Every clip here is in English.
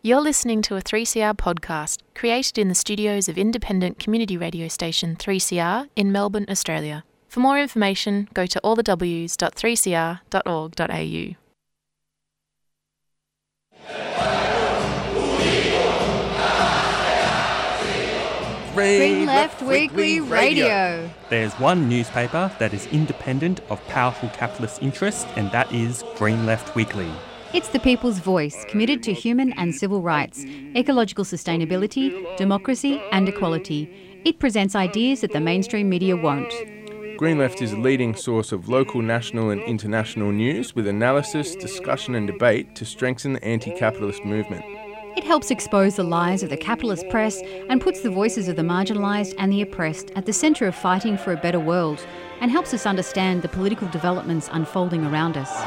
You're listening to a 3CR podcast created in the studios of independent community radio station 3CR in Melbourne, Australia. For more information, go to allthews.3cr.org.au. Green Left Weekly Radio. There's one newspaper that is independent of powerful capitalist interests, and that is Green Left Weekly. It's the people's voice, committed to human and civil rights, ecological sustainability, democracy and equality. It presents ideas that the mainstream media won't. Green Left is a leading source of local, national and international news with analysis, discussion and debate to strengthen the anti-capitalist movement. It helps expose the lies of the capitalist press and puts the voices of the marginalised and the oppressed at the centre of fighting for a better world, and helps us understand the political developments unfolding around us.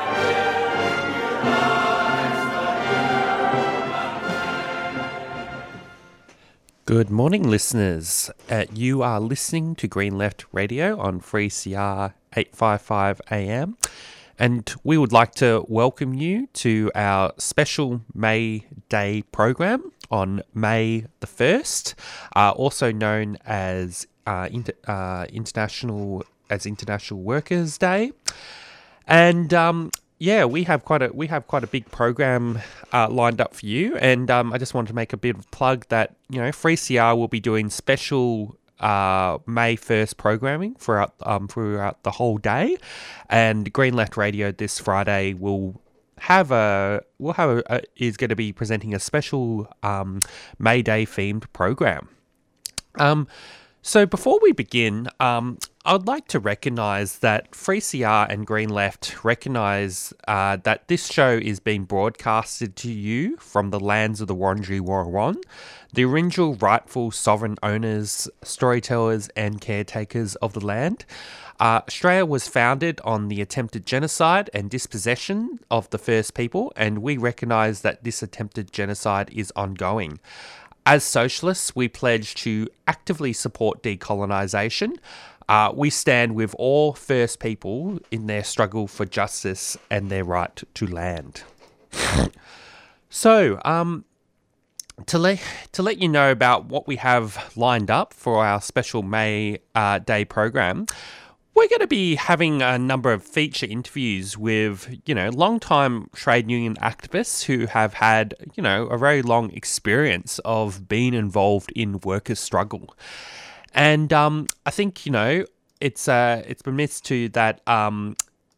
Good morning, listeners. You are listening to Green Left Radio on 3CR 855 AM. And we would like to welcome you to our special May Day program on May the 1st, also known as International Workers' Day. And we have quite a big program lined up for you. And I just wanted to make a bit of a plug that 3CR will be doing special May 1st programming throughout the whole day, and Green Left Radio this Friday is going to be presenting a special May Day themed program. So before we begin, I'd like to recognise that 3CR and Green Left recognise that this show is being broadcasted to you from the lands of the Wurundjeri Woi-wurrung, the original rightful sovereign owners, storytellers and caretakers of the land. Australia was founded on the attempted genocide and dispossession of the First People, and we recognise that this attempted genocide is ongoing. As socialists, we pledge to actively support decolonisation. We stand with all First People in their struggle for justice and their right to land. So, to let you know about what we have lined up for our special May Day program, we're going to be having a number of feature interviews with, long-time trade union activists who have had, a very long experience of being involved in workers' struggle. And I think, it's been missed to that, the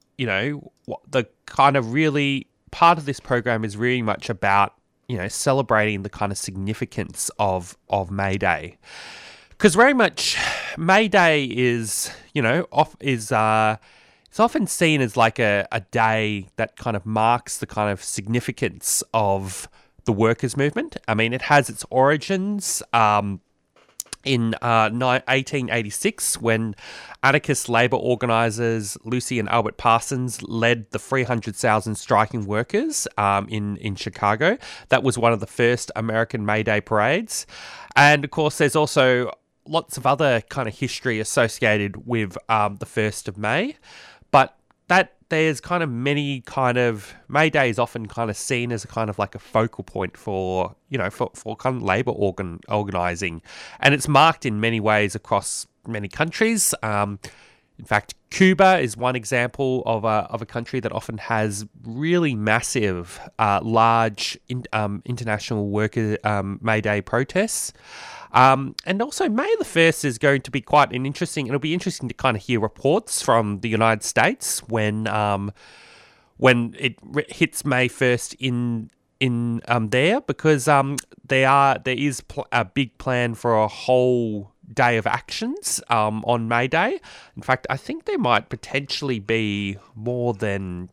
kind of really part of this program is really much about, celebrating the kind of significance of May Day. Because very much May Day is, it's often seen as like a day that kind of marks the kind of significance of the workers' movement. I mean, it has its origins in 1886 when anarchist labour organisers Lucy and Albert Parsons led the 300,000 striking workers in Chicago. That was one of the first American May Day parades. And of course, there's also lots of other kind of history associated with the 1st of May, but that there's kind of many kind of May Day is often kind of seen as a kind of like a focal point for for kind of labour organising, and it's marked in many ways across many countries. In fact, Cuba is one example of a country that often has really massive, large international worker May Day protests. And also May the 1st is going to be it'll be interesting to kind of hear reports from the United States when it hits May 1st in there, because there is a big plan for a whole day of actions on May Day. In fact, I think there might potentially be more than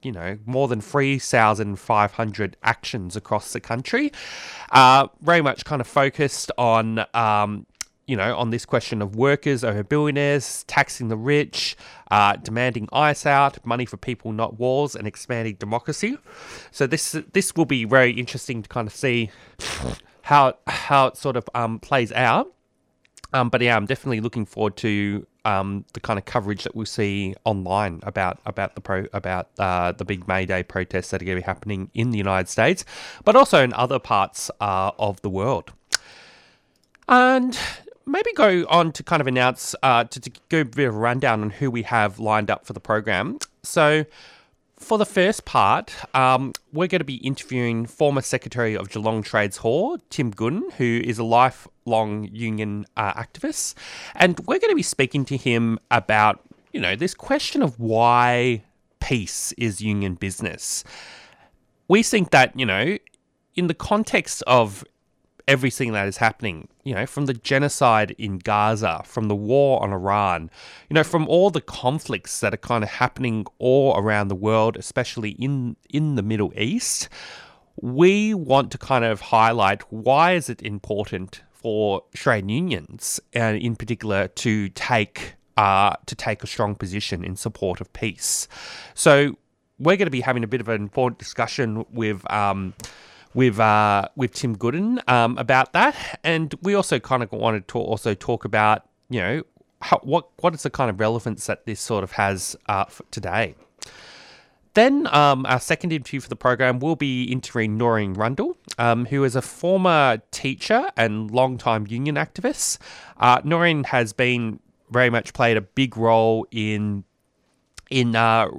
3,500 actions across the country, very much kind of focused on on this question of workers over billionaires, taxing the rich, demanding ICE out, money for people, not wars, and expanding democracy. So this will be very interesting to kind of see how it sort of plays out. But yeah, I'm definitely looking forward to the kind of coverage that we see online about the big May Day protests that are going to be happening in the United States, but also in other parts of the world. And maybe go on to kind of announce, to go a bit of a rundown on who we have lined up for the program. So for the first part, we're going to be interviewing former Secretary of Geelong Trades Hall, Tim Gooden, who is a lifelong union activist. And we're going to be speaking to him about, this question of why peace is union business. We think that, in the context of everything that is happening, from the genocide in Gaza, from the war on Iran, from all the conflicts that are kind of happening all around the world, especially in the Middle East, we want to kind of highlight why is it important for Australian unions, and in particular, to take a strong position in support of peace. So we're going to be having a bit of an important discussion with Tim Gooden about that, and we also kind of wanted to also talk about what is the kind of relevance that this sort of has for today. Then our second interview for the program will be interviewing Noreen Rundle, who is a former teacher and long-time union activist. Noreen has been very much played a big role in a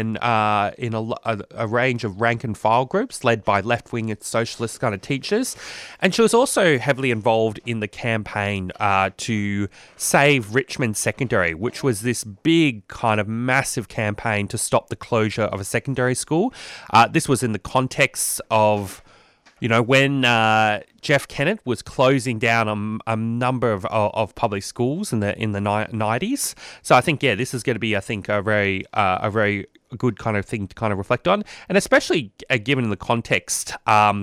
range of rank and file groups led by left-wing and socialist kind of teachers. And she was also heavily involved in the campaign to save Richmond Secondary, which was this big kind of massive campaign to stop the closure of a secondary school. This was in the context of when Jeff Kennett was closing down a number of public schools in the 90s. So I think, this is going to be, a very good kind of thing to kind of reflect on, and especially given in the context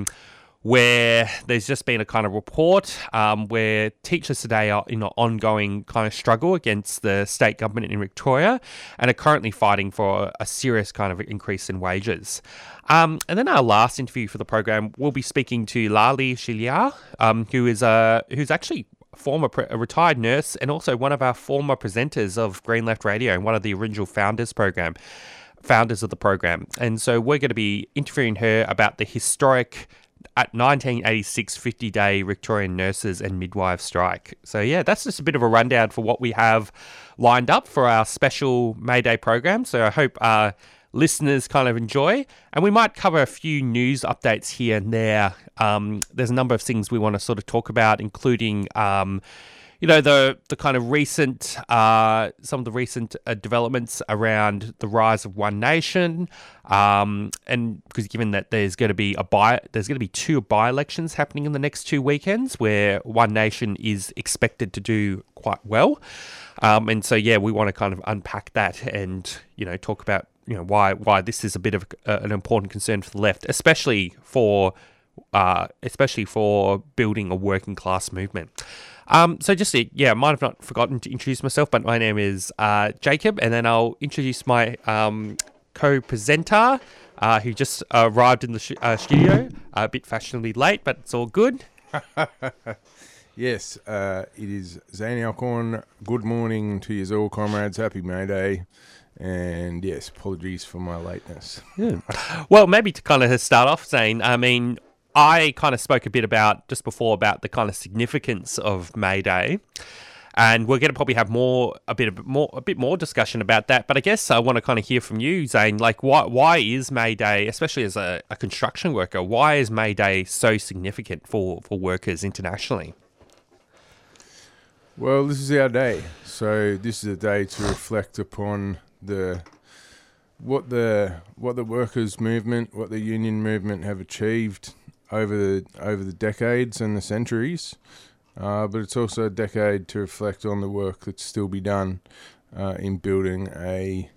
where there's just been a kind of report where teachers today are in an ongoing kind of struggle against the state government in Victoria and are currently fighting for a serious kind of increase in wages. And then our last interview for the program, we'll be speaking to Lali Shiliar, who's actually a retired nurse and also one of our former presenters of Green Left Radio and one of the original founders of the program. And so we're going to be interviewing her about the historic 1986 50-day Victorian nurses and midwives strike. So that's just a bit of a rundown for what we have lined up for our special May Day program. So I hope listeners kind of enjoy, and we might cover a few news updates here and there. There's a number of things we want to sort of talk about, including the kind of recent, some of the recent developments around the rise of One Nation, and because given that there's going to be two by-elections happening in the next 2 weekends where One Nation is expected to do quite well, and so we want to kind of unpack that and talk about why this is a bit of an important concern for the left, especially for building a working class movement. So just I might have not forgotten to introduce myself, but my name is Jacob, and then I'll introduce my co-presenter who just arrived in the studio a bit fashionably late, but it's all good. Yes, it is Zane Alcorn. Good morning to you all, comrades. Happy May Day. And yes, apologies for my lateness. Yeah. Well, maybe to kind of start off, Zane, I kind of spoke a bit just before about the kind of significance of May Day, and we're going to probably have a bit more discussion about that. But I guess I want to kind of hear from you, Zane. Like, why is May Day, especially as a construction worker, why is May Day so significant for workers internationally? Well, this is our day, so this is a day to reflect upon what the workers' movement, what the union movement have achieved over the decades and the centuries, but it's also a decade to reflect on the work that's still be done in building a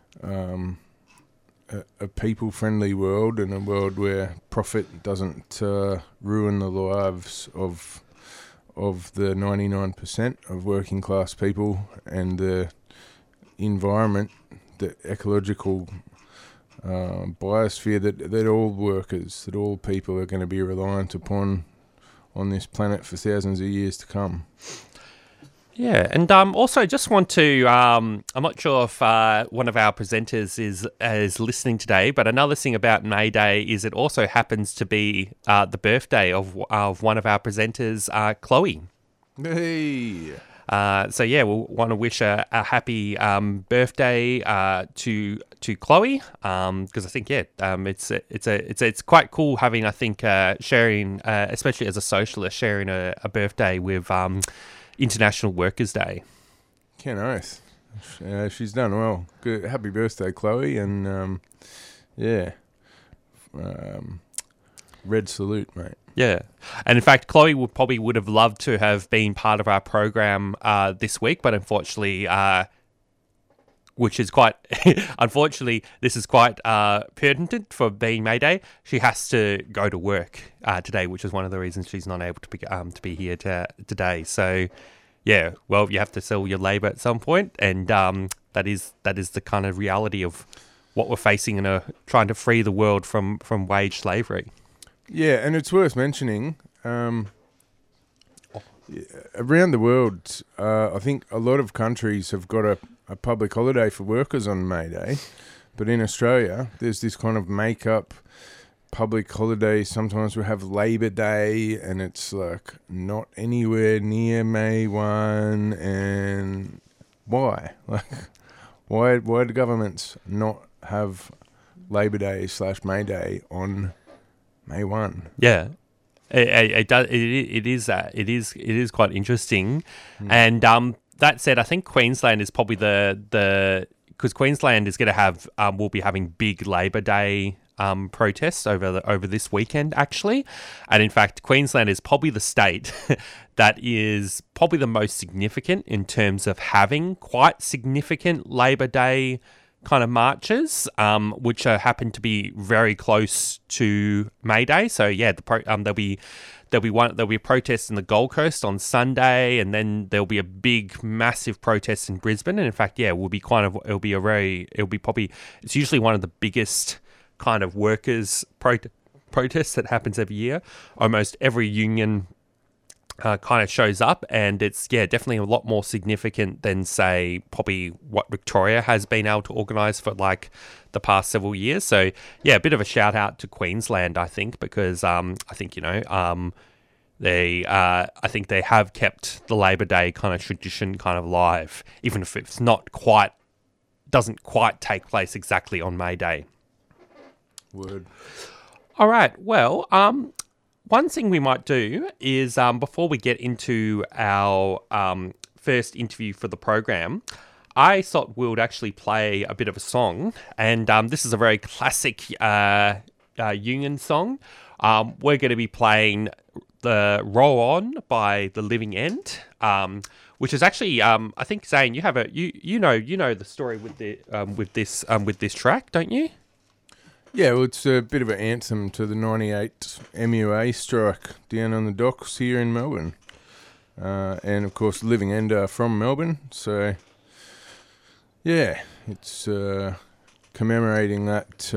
people-friendly world, and a world where profit doesn't ruin the lives of the 99% of working class people, and the environment, the ecological biosphere that all workers, that all people are going to be reliant upon on this planet for thousands of years to come. Yeah, and also just want to, I'm not sure if one of our presenters is listening today, but another thing about May Day is it also happens to be the birthday of one of our presenters, Chloe. Hey. So yeah, we'll want to wish a happy birthday to Chloe, because I think it's quite cool having, I think, sharing, especially as a socialist, sharing a birthday with International Workers' Day. Ken Oath. She's done well. Good. Happy birthday, Chloe, and red salute, mate. Yeah. And in fact, Chloe would have loved to have been part of our program this week, but unfortunately, which is quite, unfortunately, this is quite pertinent for being May Day. She has to go to work today, which is one of the reasons she's not able to be here today. So, yeah, well, you have to sell your labour at some point, and that is the kind of reality of what we're facing in trying to free the world from wage slavery. Yeah, and it's worth mentioning, around the world, I think a lot of countries have got a public holiday for workers on May Day, but in Australia, there's this kind of make-up public holiday. Sometimes we have Labor Day, and it's like not anywhere near May 1, and why? Like, why do governments not have Labor Day / May Day on May 1? Yeah, it does. It is quite interesting, and that said, I think Queensland is probably because Queensland is going to have will be having big Labor Day protests over this weekend actually, and in fact, Queensland is probably the state that is probably the most significant in terms of having quite significant Labor Day kind of marches, which happen to be very close to May Day. So yeah, there'll be a protest in the Gold Coast on Sunday, and then there'll be a big, massive protest in Brisbane. And in fact, yeah, it's usually one of the biggest kind of workers protests that happens every year. Almost every union kind of shows up, and it's definitely a lot more significant than, say, probably what Victoria has been able to organise for like the past several years. So yeah, a bit of a shout out to Queensland, I think, because I think they have kept the Labor Day kind of tradition kind of live, even if it's doesn't quite take place exactly on May Day. Word. All right. Well, one thing we might do is, before we get into our first interview for the program, I thought we would actually play a bit of a song, and this is a very classic union song. We're going to be playing the "Roll On" by The Living End, which is actually, I think, Zane, you have you know the story with this track, don't you? Yeah, well, it's a bit of an anthem to the 98 MUA strike down on the docks here in Melbourne. And, of course, Living End are from Melbourne. So, yeah, it's commemorating that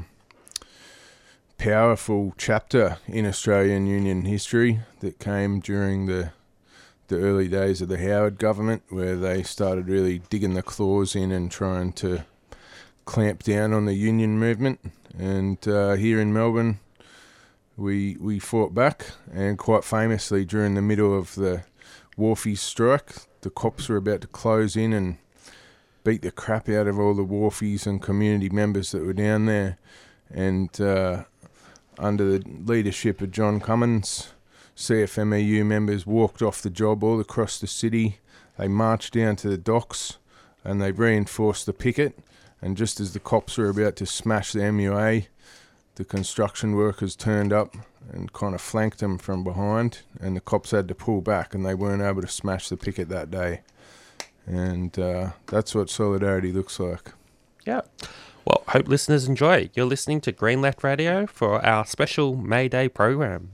powerful chapter in Australian union history that came during the early days of the Howard government, where they started really digging the claws in and trying to clamp down on the union movement. And here in Melbourne, we fought back, and quite famously during the middle of the wharfies strike, the cops were about to close in and beat the crap out of all the wharfies and community members that were down there. And under the leadership of John Cummins, CFMEU members walked off the job all across the city. They marched down to the docks and they reinforced the picket. And just as the cops were about to smash the MUA, the construction workers turned up and kind of flanked them from behind, and the cops had to pull back, and they weren't able to smash the picket that day. And that's what solidarity looks like. Yeah. Well, hope listeners enjoy. You're listening to Green Left Radio for our special May Day program.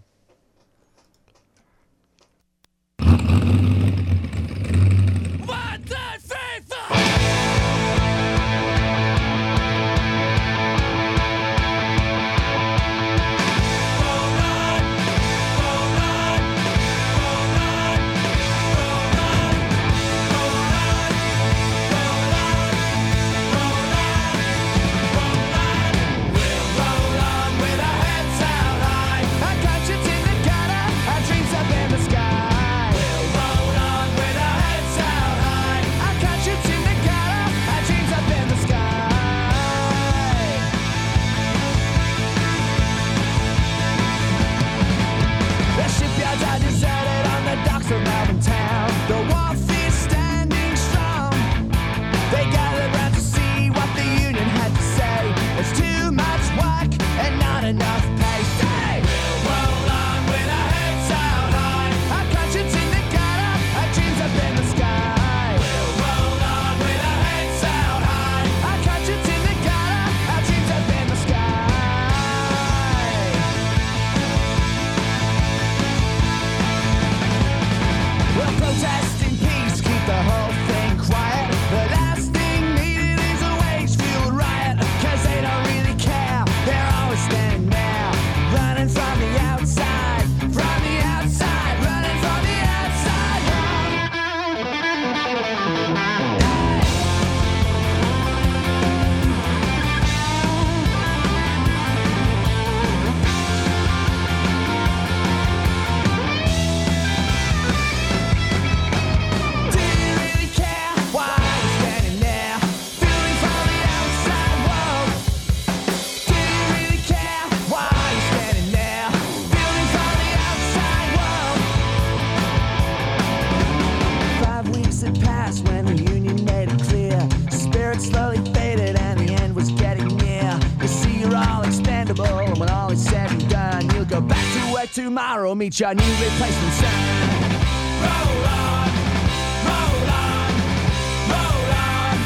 tomorrow meet your new replacement son. Roll on, roll on, roll on.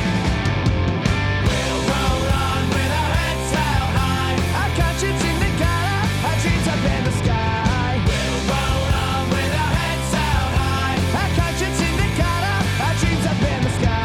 We'll roll on with our heads held high. Our conscience in the gutter, our dreams up in the sky. We'll roll on with our heads held high. Our conscience in the gutter, our dreams up in the sky.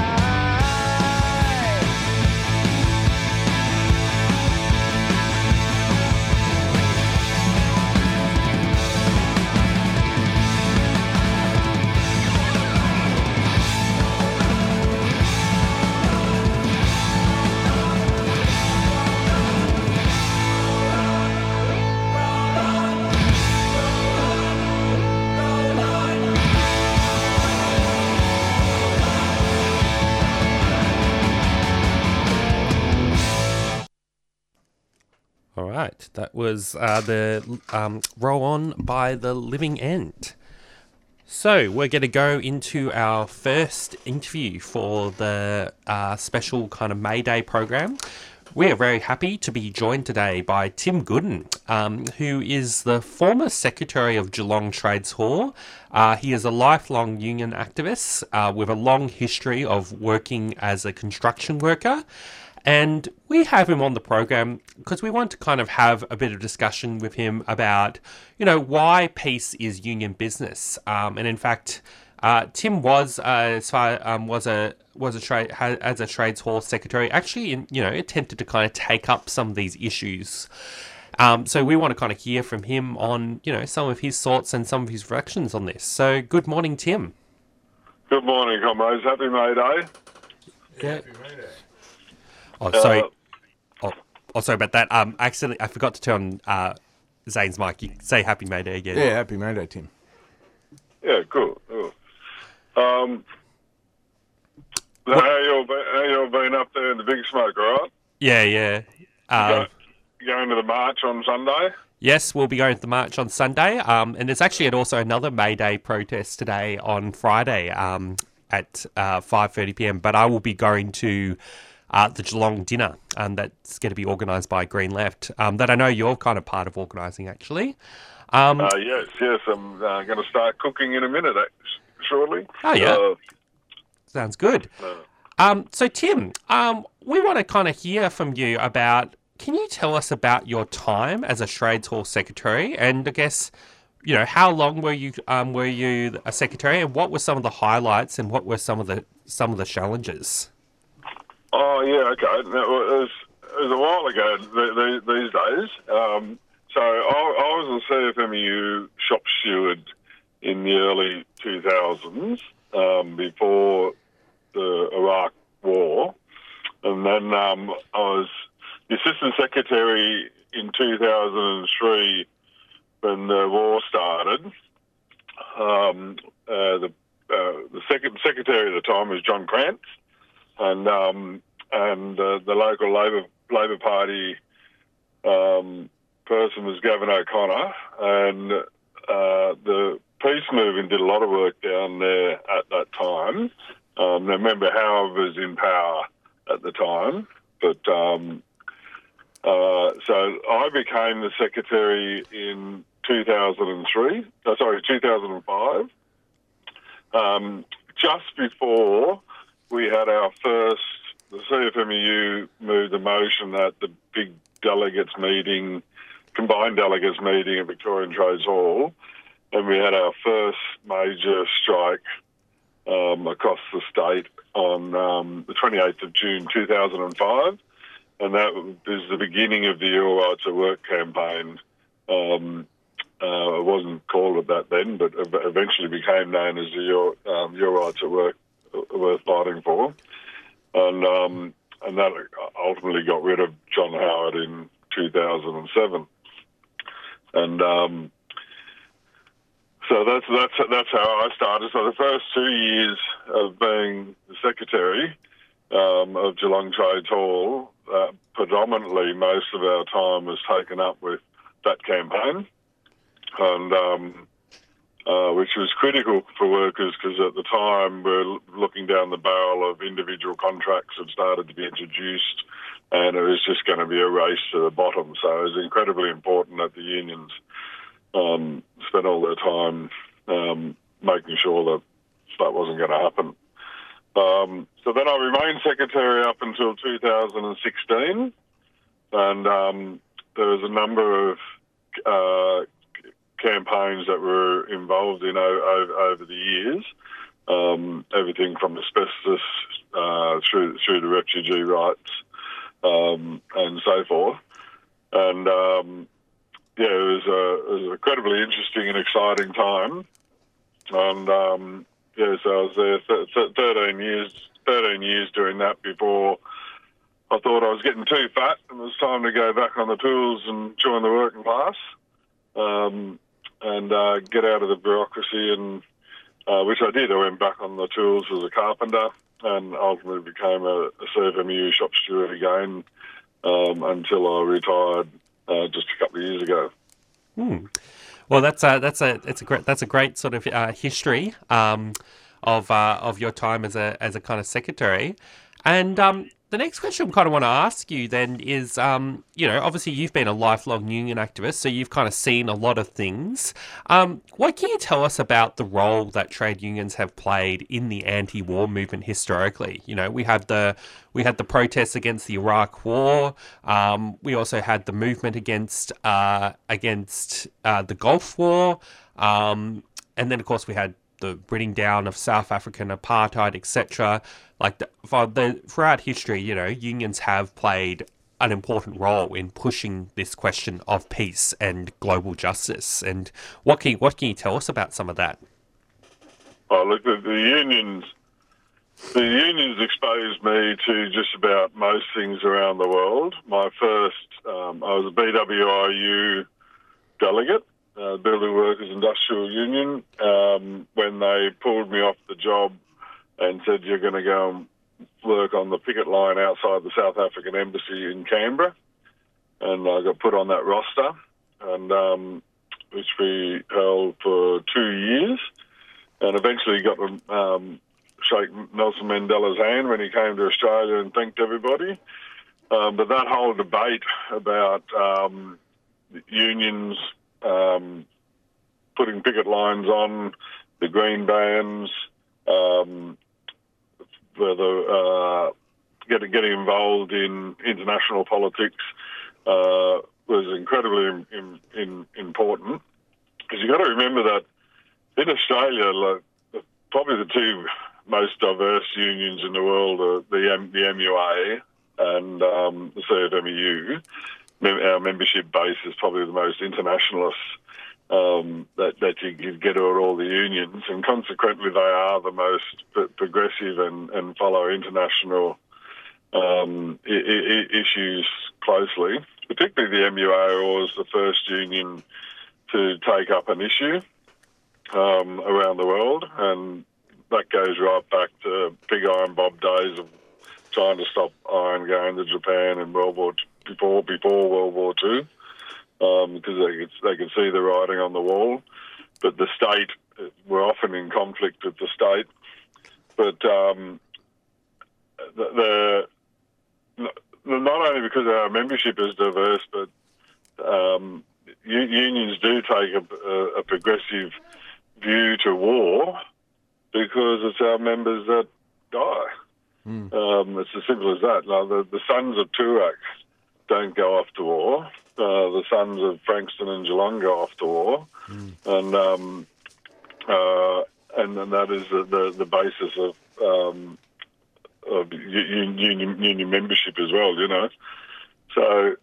All right, that was the Roll On by The Living End. So we're going to go into our first interview for the special kind of May Day program. We are very happy to be joined today by Tim Gooden, who is the former Secretary of Geelong Trades Hall. He is a lifelong union activist with a long history of working as a construction worker. And we have him on the program because we want to kind of have a bit of discussion with him about, you know, why peace is union business. And in fact, Tim was as a trades hall secretary, actually, attempted to kind of take up some of these issues. So we want to kind of hear from him on, some of his thoughts and some of his reflections on this. So good morning, Tim. Good morning, comrades. Happy May Day. Yeah. Happy May Day. Oh, sorry. Sorry about that. I forgot to turn Zane's mic. You say Happy May Day again. Yeah, Happy May Day, Tim. Yeah, cool. How you all been up there in the big smoke, all right? Yeah. Going to the march on Sunday? Yes, we'll be going to the march on Sunday. And there's actually also another May Day protest today on Friday at 5:30 p.m. But I will be going to the Geelong dinner that's going to be organised by Green Left, that I know you're kind of part of organising, actually. Yes. I'm going to start cooking in a minute, shortly. Oh, yeah. Sounds good. So, Tim, we want to kind of hear from you about, can you tell us about your time as a Trades Hall secretary? And I guess, how long were you a secretary, and what were some of the highlights and what were some of the challenges? Oh, yeah, okay. It was a while ago these days. So I was a CFMEU shop steward in the early 2000s, before the Iraq War. And then I was the Assistant Secretary in 2003 when the war started. The second Secretary at the time was John Krantz. And the local Labor Party person was Gavin O'Connor, and the peace movement did a lot of work down there at that time. Remember, Howard was in power at the time, but so I became the secretary in 2005, just before we had our first, the CFMEU moved a motion at the big combined delegates meeting at Victorian Trades Hall, and we had our first major strike across the state on the 28th of June 2005, and that was the beginning of the Your Right to Work campaign. It wasn't called it that then, but eventually became known as the Your Right to Work worth fighting for, and that ultimately got rid of John Howard in 2007, and so that's how I started. So the first 2 years of being the secretary of Geelong Trades Hall, predominantly most of our time was taken up with that campaign, and which was critical for workers because at the time we're looking down the barrel of individual contracts that started to be introduced, and it was just going to be a race to the bottom. So it was incredibly important that the unions spent all their time making sure that that wasn't going to happen. So then I remained secretary up until 2016, and there was a number of campaigns that were involved in over the years, everything from asbestos through to refugee rights and so forth. And it was an incredibly interesting and exciting time. And so I was there 13 years doing that before I thought I was getting too fat and it was time to go back on the tools and join the working class and get out of the bureaucracy, and which I did. I went back on the tools as a carpenter and ultimately became a CFMEU shop steward again until I retired just a couple of years ago. Well, that's a great sort of history of your time as a kind of secretary. And the next question I kind of want to ask you then is, obviously you've been a lifelong union activist, so you've kind of seen a lot of things. What can you tell us about the role that trade unions have played in the anti-war movement historically? You know, we had the protests against the Iraq War. We also had the movement against the Gulf War, and then of course we had the bringing down of South African apartheid, etc. Throughout history, unions have played an important role in pushing this question of peace and global justice. And what can you tell us about some of that? Oh, look, the unions exposed me to just about most things around the world. My first, I was a BWIU delegate, Building Workers Industrial Union, when they pulled me off the job and said, you're going to go and work on the picket line outside the South African Embassy in Canberra. And I got put on that roster, and which we held for 2 years, and eventually got to shake Nelson Mandela's hand when he came to Australia and thanked everybody. But that whole debate about unions putting picket lines on, the green bans, whether getting involved in international politics was incredibly important. Because you've got to remember that in Australia, probably the two most diverse unions in the world are the MUA and the CFMEU. Our membership base is probably the most internationalist that you can get at all the unions, and consequently they are the most progressive and follow international issues closely. Particularly the MUA was the first union to take up an issue around the world, and that goes right back to Big Iron Bob days of trying to stop iron going to Japan in before World War II, because they could see the writing on the wall. But the state, we're often in conflict with the state. But not only because our membership is diverse, but unions do take a progressive view to war because it's our members that die. It's as simple as that. Now, the sons of Toorak don't go off to war. The sons of Frankston and Geelong go off to war, and that is the basis of union membership as well. So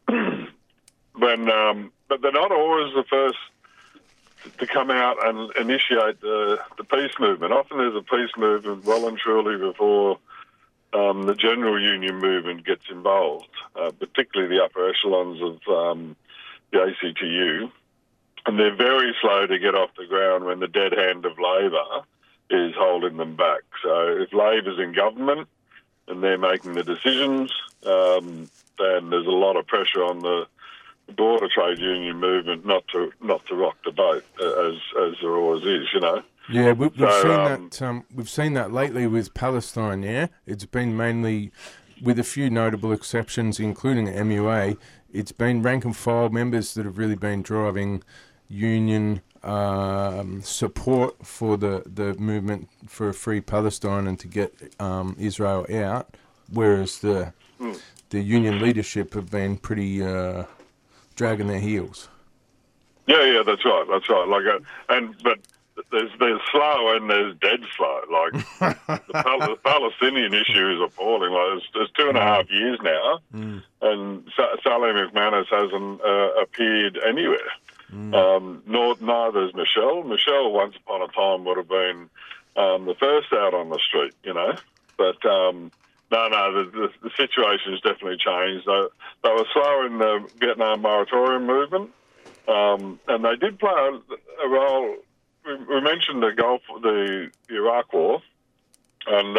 but they're not always the first to come out and initiate the peace movement. Often there's a peace movement well and truly before the general union movement gets involved, particularly the upper echelons of the ACTU. And they're very slow to get off the ground when the dead hand of Labor is holding them back. So if Labor's in government and they're making the decisions, then there's a lot of pressure on the broader trade union movement not to rock the boat, as there always is, Yeah, we've seen that lately with Palestine. Yeah, it's been mainly, with a few notable exceptions, including MUA. It's been rank and file members that have really been driving union support for the movement for a free Palestine and to get Israel out, whereas the union leadership have been pretty dragging their heels. Yeah, that's right. But there's slow and there's dead slow. Like the Palestinian issue is appalling. Like there's 2.5 years now, and Sally McManus hasn't appeared anywhere. Neither is Michelle. Michelle, once upon a time, would have been the first out on the street, But the situation has definitely changed. They were slow in the Vietnam moratorium movement, and they did play a role. We mentioned the Iraq War, and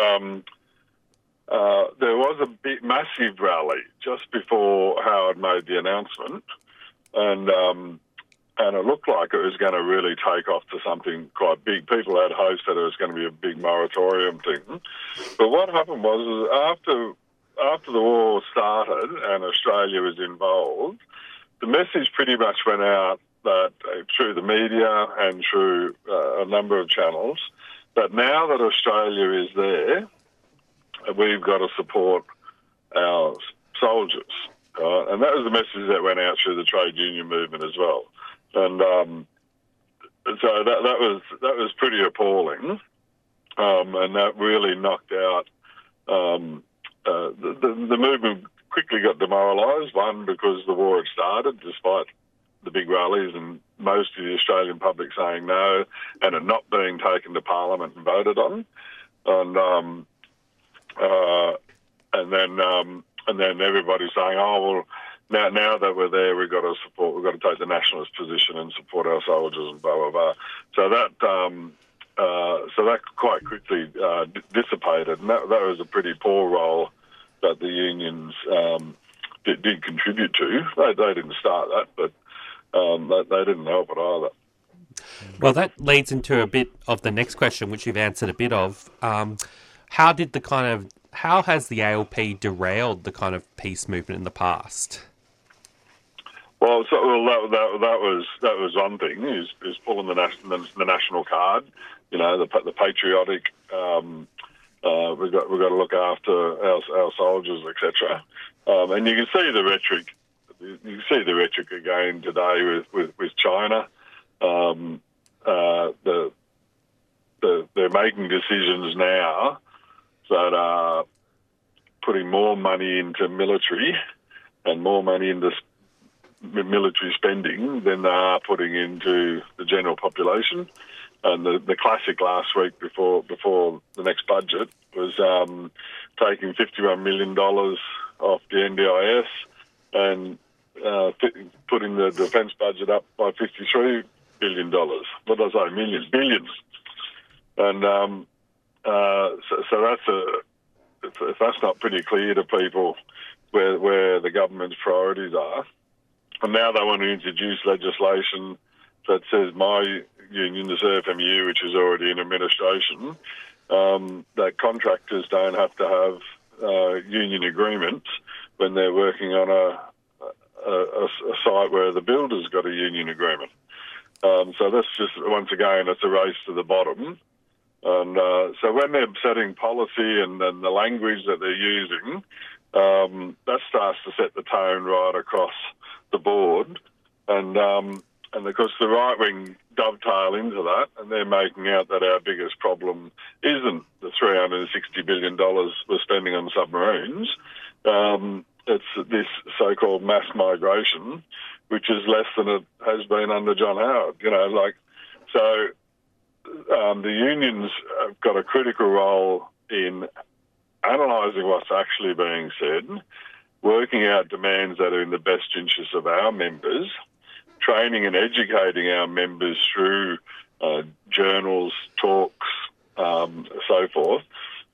there was a massive rally just before Howard made the announcement, and it looked like it was going to really take off to something quite big. People had hopes that it was going to be a big moratorium thing. But what happened was after the war started and Australia was involved, the message pretty much went out that through the media and through a number of channels, that now that Australia is there, we've got to support our soldiers. And that was the message that went out through the trade union movement as well. And so that was pretty appalling, and that really knocked out the movement. Quickly got demoralised. One, because the war had started, despite the big rallies and most of the Australian public saying no, and it not being taken to Parliament and voted on, and then everybody saying, oh well. Now that we're there, we've got to take the nationalist position and support our soldiers and blah blah blah. So that quite quickly dissipated, and that was a pretty poor role that the unions did contribute to. They didn't start that, but they didn't help it either. Well, that leads into a bit of the next question, which you've answered a bit of. How has the ALP derailed the kind of peace movement in the past? Well, that was one thing is pulling the national card, the patriotic. We've got to look after our soldiers, etc. And you can see the rhetoric. You can see the rhetoric again today with China. They're making decisions now that are putting more money into military and more money into military spending than they are putting into the general population. And the classic last week before the next budget was taking $51 million off the NDIS and putting the defence budget up by $53 billion. What did I say? Millions, billions. And so if that's not pretty clear to people where the government's priorities are. And now they want to introduce legislation that says my union, the CFMU, which is already in administration, that contractors don't have to have union agreements when they're working on a site where the builder's got a union agreement. So that's just, once again, it's a race to the bottom. And so when they're setting policy and the language that they're using, that starts to set the tone right across the board. And of course the right wing dovetail into that, and they're making out that our biggest problem isn't the $360 billion we're spending on submarines. It's this so-called mass migration, which is less than it has been under John Howard. So the unions have got a critical role in analysing what's actually being said, working out demands that are in the best interests of our members, training and educating our members through journals, talks, so forth,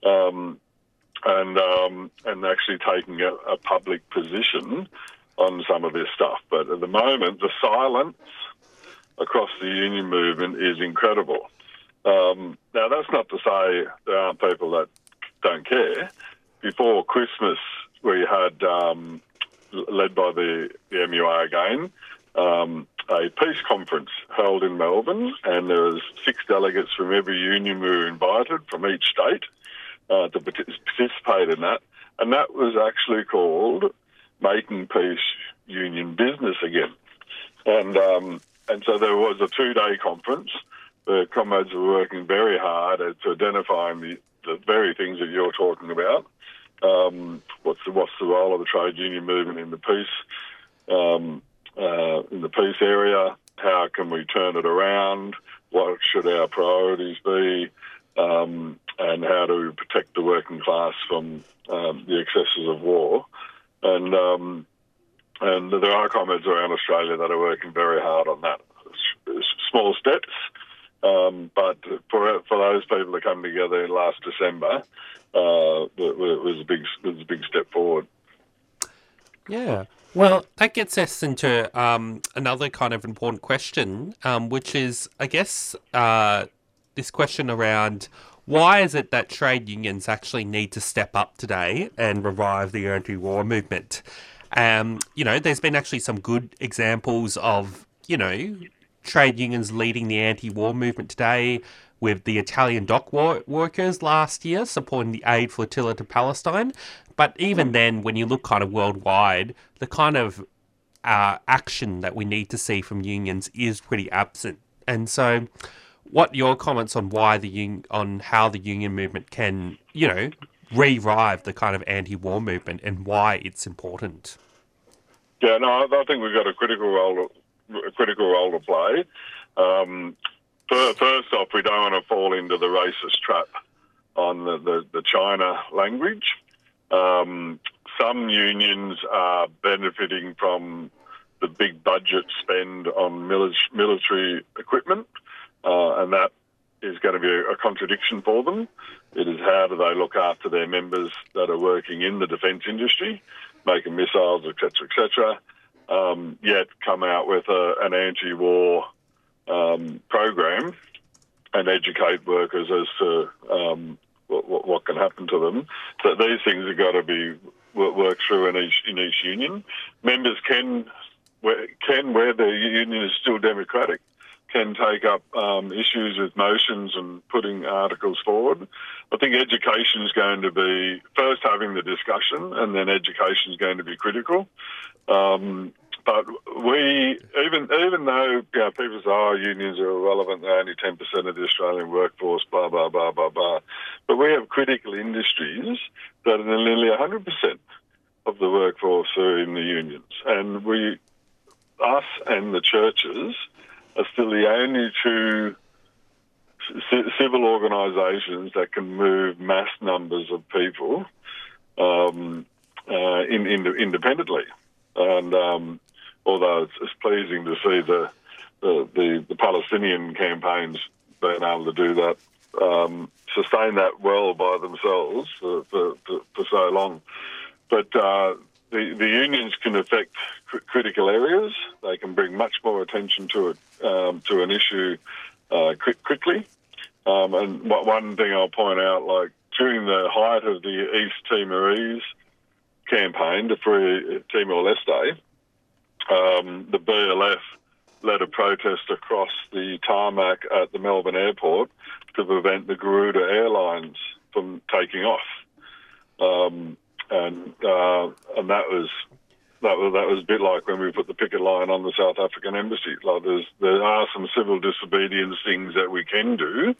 and actually taking a public position on some of this stuff. But at the moment, the silence across the union movement is incredible. Now, that's not to say there aren't people that don't care. Before Christmas, we had, led by the MUA again, a peace conference held in Melbourne, and there was 6 delegates from every union we were invited from each state to participate in that. And that was actually called Making Peace Union Business Again. And so there was a 2-day conference. The comrades were working very hard at identifying the very things that you're talking about. What's the role of the trade union movement in the peace area? How can we turn it around? What should our priorities be? And how do we protect the working class from the excesses of war? And there are comrades around Australia that are working very hard on that. Small steps, but for those people to come together last December, it was a big step forward. Yeah. Well, that gets us into another kind of important question, which is, I guess, this question around why is it that trade unions actually need to step up today and revive the anti-war movement? There's been actually some good examples of, trade unions leading the anti-war movement today, with the Italian dock workers last year supporting the aid flotilla to Palestine. But even then, when you look kind of worldwide, the kind of action that we need to see from unions is pretty absent. And so, what are your comments on how the union movement can, revive the kind of anti-war movement and why it's important? Yeah, no, I think we've got a critical role to play. First off, we don't want to fall into the racist trap on the China language. Some unions are benefiting from the big budget spend on military equipment, and that is going to be a contradiction for them. It is how do they look after their members that are working in the defence industry, making missiles, etc., yet come out with an anti-war program and educate workers as to what can happen to them. So these things have got to be worked through in each union. Members can, where the union is still democratic, can take up issues with motions and putting articles forward. I think education is going to be first having the discussion, and then education is going to be critical. But we, even though people say, unions are irrelevant, they're only 10% of the Australian workforce, blah, blah, blah, blah, blah. But we have critical industries that are nearly 100% of the workforce are in the unions. And us and the churches are still the only two civil organisations that can move mass numbers of people independently. And although it's pleasing to see the Palestinian campaigns being able to do that, sustain that well by themselves for so long. But the unions can affect critical areas. They can bring much more attention to it, to an issue quickly. And one thing I'll point out, like during the height of the East Timorese campaign to free Timor-Leste, the BLF led a protest across the tarmac at the Melbourne airport to prevent the Garuda Airlines from taking off. And that was a bit like when we put the picket line on the South African embassy. Like there are some civil disobedience things that we can do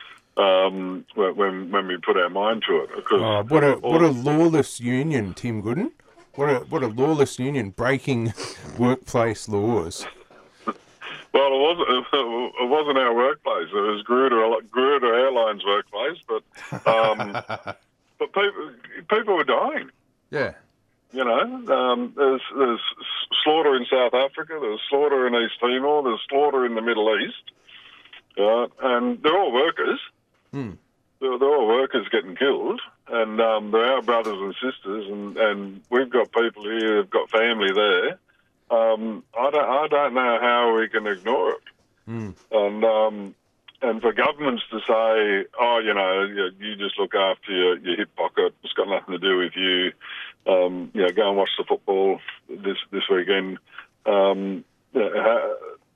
when we put our mind to it. What a lawless union, Tim Gooden. What a lawless union, breaking workplace laws. Well, it wasn't our workplace. It was Garuda Airlines' workplace, but people were dying. Yeah. There's slaughter in South Africa, there's slaughter in East Timor, there's slaughter in the Middle East, and they're all workers. They're all workers getting killed, and they're our brothers and sisters, and we've got people here who've got family there. I don't know how we can ignore it. And for governments to say, you just look after your hip pocket, it's got nothing to do with you. Go and watch the football this weekend.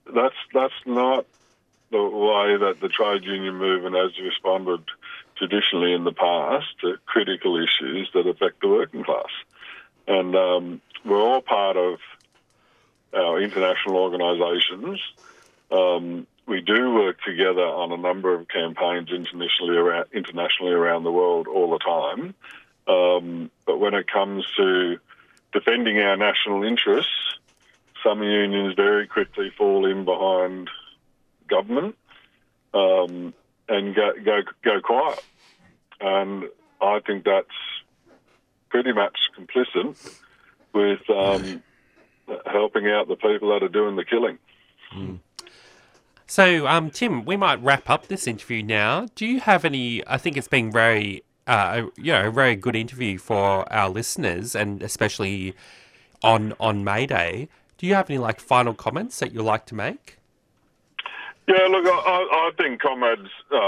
that's not the way that the trade union movement has responded traditionally in the past to critical issues that affect the working class. And we're all part of our international organisations. We do work together on a number of campaigns internationally around the world all the time. But when it comes to defending our national interests, some unions very quickly fall in behind government and go quiet. And I think that's pretty much complicit with helping out the people that are doing the killing. So, Tim, we might wrap up this interview now. Do you have any? I think it's been very, a very good interview for our listeners, and especially on May Day. Do you have any final comments that you'd like to make? Yeah, look, I think comrades,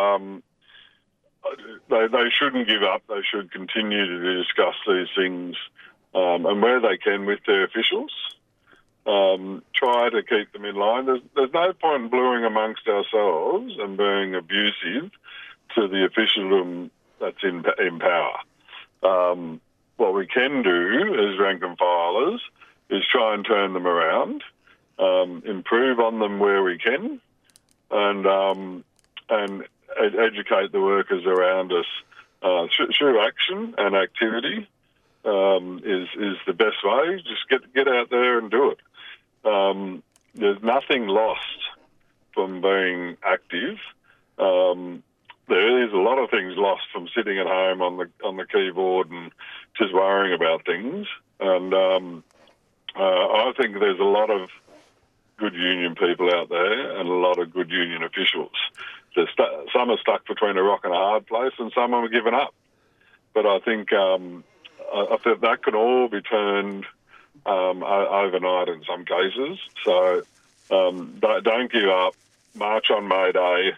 they shouldn't give up. They should continue to discuss these things, and where they can with their officials. Try to keep them in line. There's no point in bluing amongst ourselves and being abusive to the officialdom that's in power. What we can do as rank and filers is try and turn them around, improve on them where we can, and educate the workers around us through action and activity. Is the best way. Just get out there and do it. There's nothing lost from being active. There is a lot of things lost from sitting at home on the keyboard and just worrying about things. And I think there's a lot of good union people out there and a lot of good union officials. Some are stuck between a rock and a hard place, and some have given up. But I think that could all be turned overnight in some cases. So don't give up. March on May Day.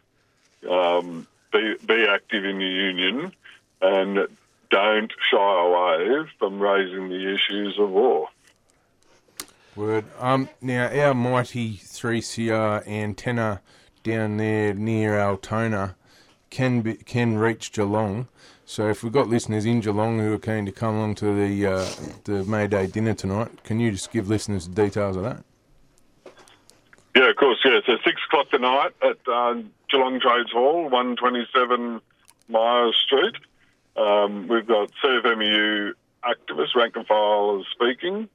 Be active in your union, and don't shy away from raising the issues of war. Word. Now, our mighty 3CR antenna down there near Altona can reach Geelong. So if we've got listeners in Geelong who are keen to come along to the May Day dinner tonight, can you just give listeners the details of that? Yeah, of course, yeah. So 6 o'clock tonight at Geelong Trades Hall, 127 Myers Street. We've got CFMEU activists, rank and filers speaking.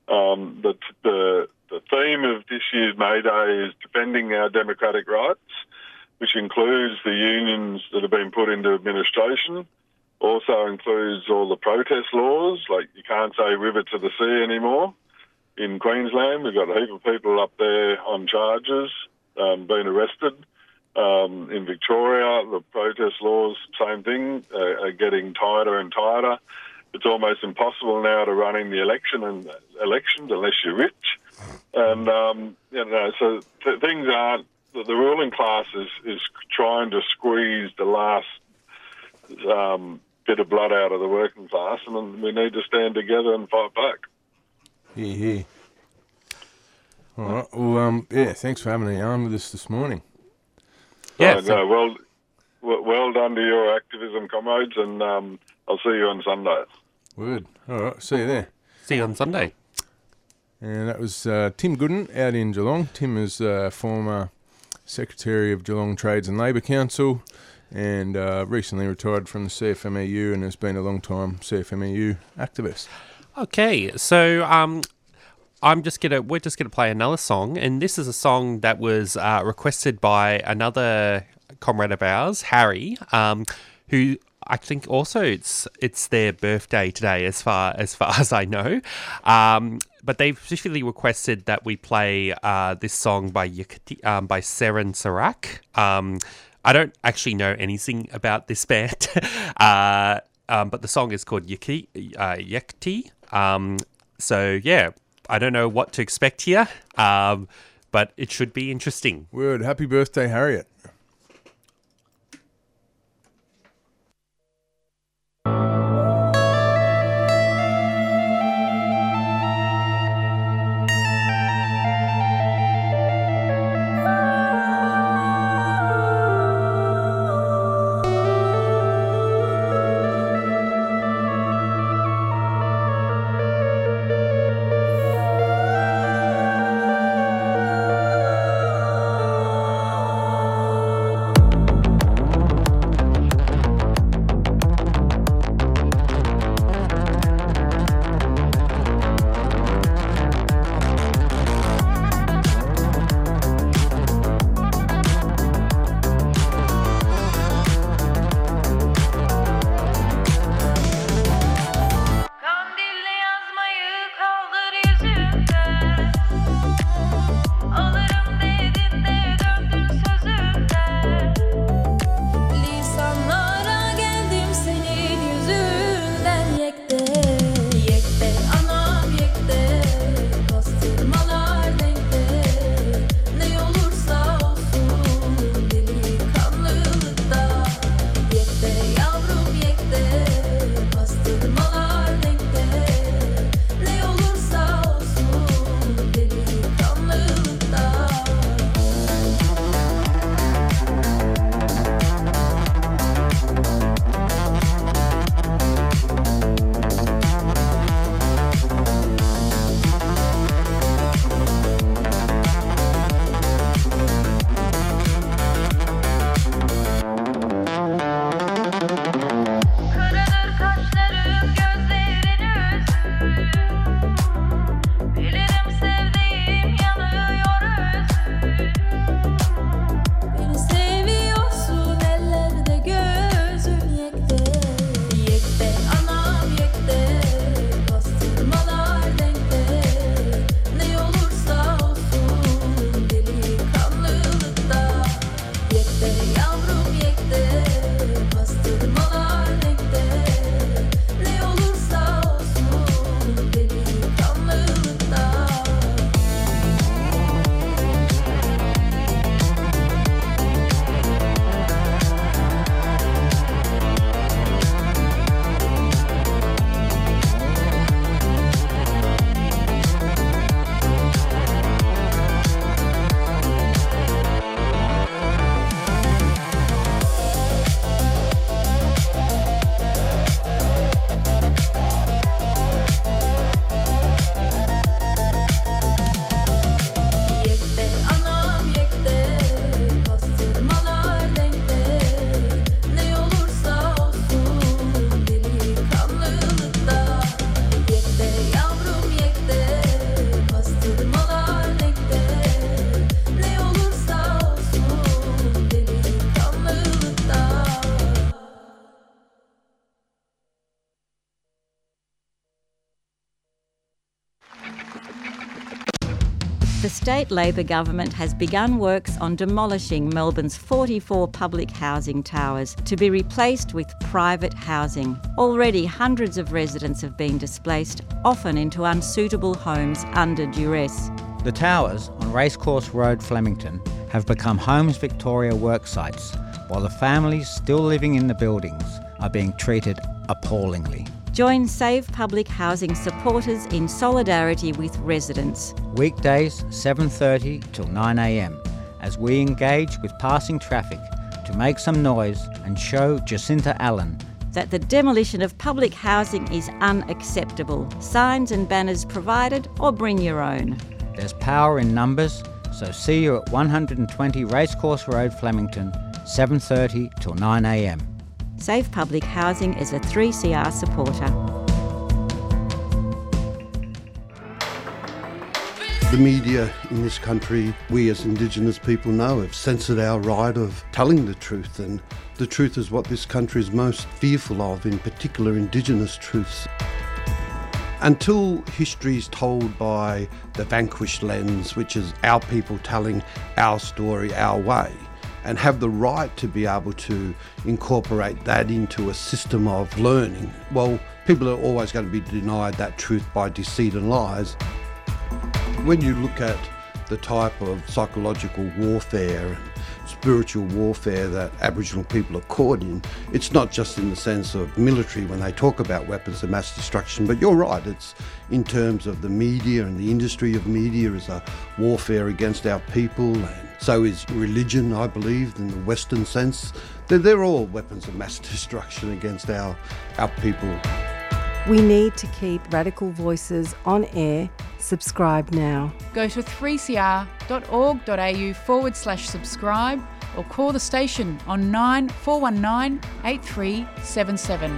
The theme of this year's May Day is defending our democratic rights, which includes the unions that have been put into administration. Also includes all the protest laws, like you can't say river to the sea anymore. In Queensland, we've got a heap of people up there on charges, being arrested. In Victoria, the protest laws, same thing, are getting tighter and tighter. It's almost impossible now to run in the elections unless you're rich. And, so things aren't, the ruling class is trying to squeeze the last bit of blood out of the working class, and we need to stand together and fight back. Yeah. All right. Well, thanks for having me on with us this morning. Yeah. Well done to your activism, comrades, and I'll see you on Sunday. Word. All right. See you there. See you on Sunday. And that was Tim Gooden out in Geelong. Tim is former Secretary of Geelong Trades and Labour Council, and recently retired from the CFMEU and has been a long time CFMEU activist. Okay, so we're just gonna play another song, and this is a song that was requested by another comrade of ours, Harry, who I think also it's their birthday today, as far as I know. But they've specifically requested that we play this song by by Seren Sarak. I don't actually know anything about this band, but the song is called Yekti. So yeah, I don't know what to expect here, but it should be interesting. Word. Happy birthday, Harriet. The state Labor government has begun works on demolishing Melbourne's 44 public housing towers to be replaced with private housing. Already hundreds of residents have been displaced, often into unsuitable homes under duress. The towers on Racecourse Road, Flemington, have become Homes Victoria work sites, while the families still living in the buildings are being treated appallingly. Join Save Public Housing supporters in solidarity with residents. Weekdays 7:30 till 9am as we engage with passing traffic to make some noise and show Jacinta Allen that the demolition of public housing is unacceptable. Signs and banners provided, or bring your own. There's power in numbers, so see you at 120 Racecourse Road, Flemington, 7:30 till 9am. Save Public Housing is a 3CR supporter. The media in this country, we as Indigenous people know, have censored our right of telling the truth, and the truth is what this country is most fearful of, in particular Indigenous truths. Until history is told by the vanquished lens, which is our people telling our story our way, and have the right to be able to incorporate that into a system of learning, well, people are always going to be denied that truth by deceit and lies. When you look at the type of psychological warfare and spiritual warfare that Aboriginal people are caught in, it's not just in the sense of military when they talk about weapons of mass destruction, but you're right, it's in terms of the media, and the industry of media is a warfare against our people, and so is religion, I believe, in the Western sense. They're all weapons of mass destruction against our people. We need to keep Radical Voices on air. Subscribe now. Go to 3cr.org.au/subscribe or call the station on 9419 8377.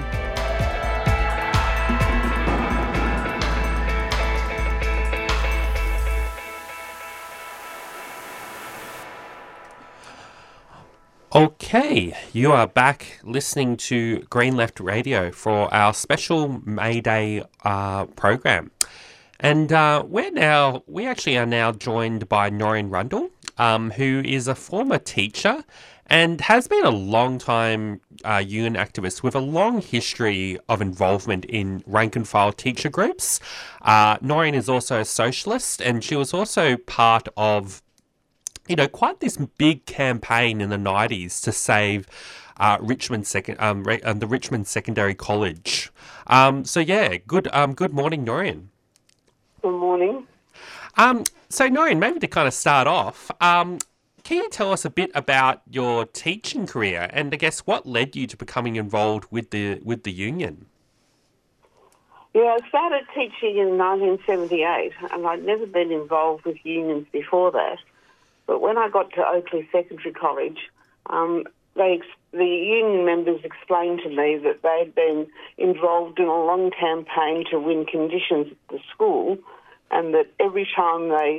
Okay, you are back listening to Green Left Radio for our special May Day program. And we actually are now joined by Noreen Rundle, who is a former teacher and has been a long-time union activist with a long history of involvement in rank-and-file teacher groups. Noreen is also a socialist, and she was also part of quite this big campaign in the 90s to save the Richmond Secondary College. Good morning, Noreen. Good morning. So Noreen, maybe to kind of start off, can you tell us a bit about your teaching career and I guess what led you to becoming involved with the union? Yeah, I started teaching in 1978 and I'd never been involved with unions before that. But when I got to Oakleigh Secondary College, the union members explained to me that they'd been involved in a long campaign to win conditions at the school, and that every time a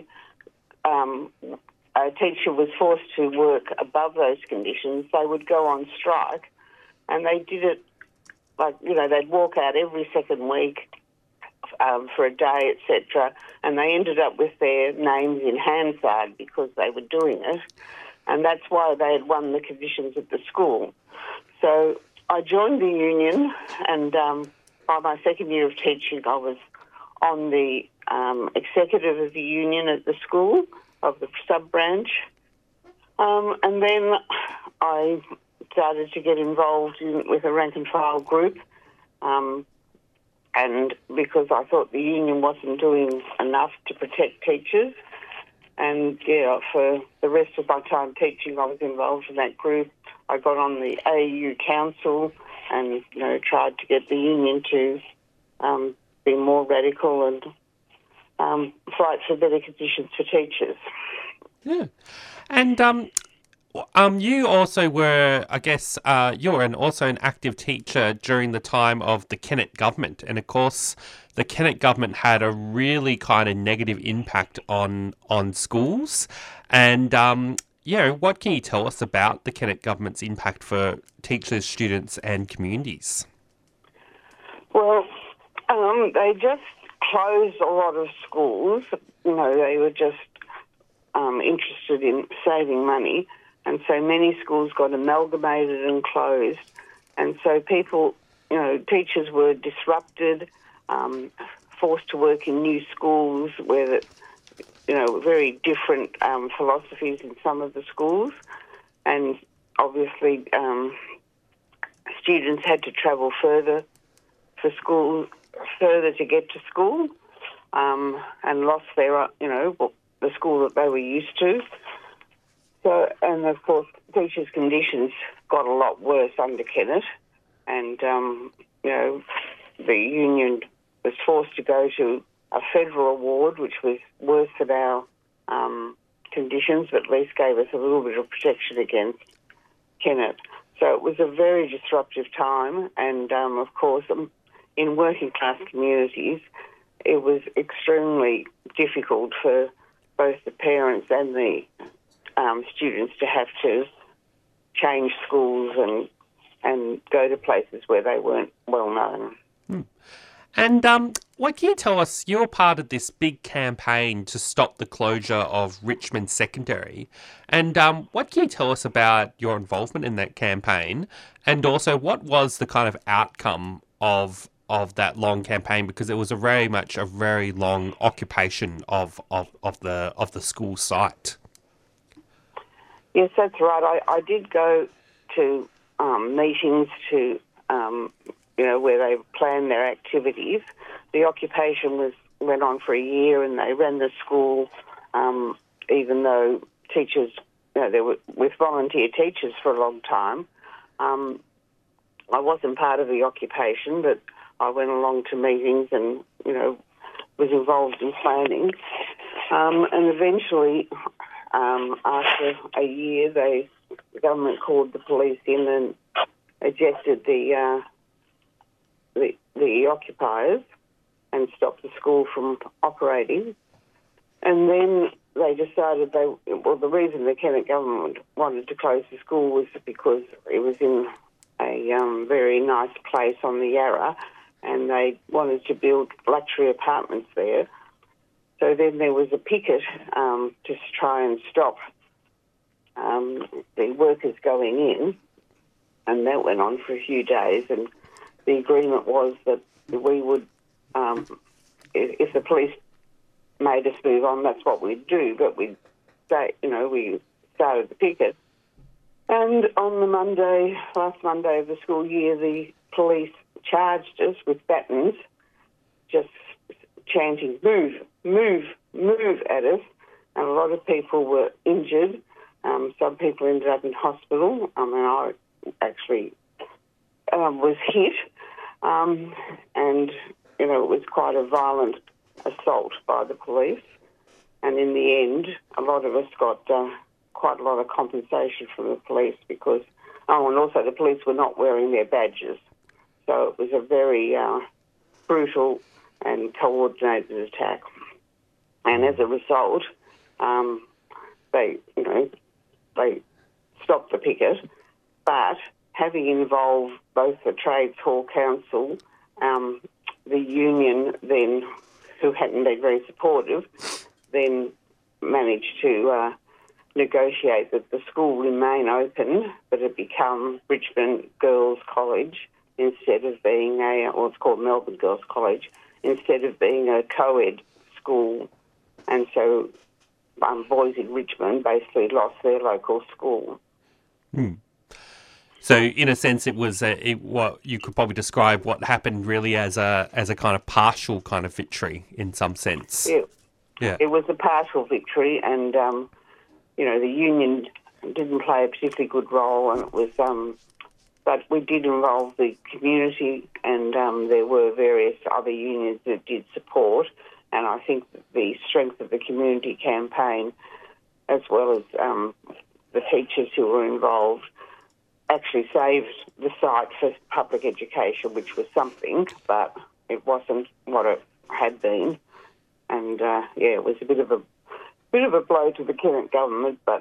teacher was forced to work above those conditions, they would go on strike. And they did it they'd walk out every second week for a day, etc., and they ended up with their names in Hansard because they were doing it. and that's why they had won the conditions at the school. So I joined the union, and by my second year of teaching, I was on the executive of the union at the school, of the sub-branch. And then I started to get involved with a rank and file group, and because I thought the union wasn't doing enough to protect teachers. And, yeah, for the rest of my time teaching, I was involved in that group. I got on the AU Council and, tried to get the union to be more radical and fight for better conditions for teachers. Yeah. And you also were, I guess, you're also an active teacher during the time of the Kennett government. And, of course, the Kennett government had a really kind of negative impact on schools. And, what can you tell us about the Kennett government's impact for teachers, students and communities? Well, they just closed a lot of schools. They were just interested in saving money. And so many schools got amalgamated and closed. And so people, teachers were disrupted, forced to work in new schools where, very different philosophies in some of the schools. And obviously students had to travel further to get to school, and lost their, the school that they were used to. So, and of course, teachers' conditions got a lot worse under Kennett, and the union was forced to go to a federal award, which was worse than our conditions, but at least gave us a little bit of protection against Kennett. So it was a very disruptive time, and of course, in working class communities, it was extremely difficult for both the parents and the students to have to change schools and go to places where they weren't well known. And what can you tell us? You're part of this big campaign to stop the closure of Richmond Secondary. And what can you tell us about your involvement in that campaign? And also, what was the kind of outcome of that long campaign? Because it was very much a very long occupation of the school site. Yes, that's right. I did go to meetings to, where they planned their activities. The occupation went on for a year, and they ran the school, even though teachers, they were with volunteer teachers for a long time. I wasn't part of the occupation, but I went along to meetings and, was involved in planning. And eventually, after a year, the government called the police in and ejected the occupiers and stopped the school from operating. And then they decided the reason the Kennett government wanted to close the school was because it was in a very nice place on the Yarra, and they wanted to build luxury apartments there. So then there was a picket to try and stop the workers going in, and that went on for a few days. And the agreement was that we would, if the police made us move on, that's what we'd do. But we started the picket. And on the last Monday of the school year, the police charged us with batons, just chanting, "Move, move, move" at us. And a lot of people were injured. Some people ended up in hospital. I actually was hit. And, it was quite a violent assault by the police. And in the end, a lot of us got quite a lot of compensation from the police because, and also the police were not wearing their badges. So it was a very brutal and coordinated attack. And as a result, they stopped the picket. But having involved both the Trades Hall Council, the union then, who hadn't been very supportive, then managed to negotiate that the school remain open, but it become Richmond Girls College instead of being or it's called Melbourne Girls College, instead of being a co-ed school. And so boys in Richmond basically lost their local school. So, in a sense, it was what you could probably describe what happened really as a kind of partial kind of victory in some sense. Yeah. It was a partial victory, and the union didn't play a particularly good role, and it was. But we did involve the community, and there were various other unions that did support. And I think that the strength of the community campaign, as well as the teachers who were involved, actually saved the site for public education, which was something, but it wasn't what it had been. And it was a bit of a blow to the current government, but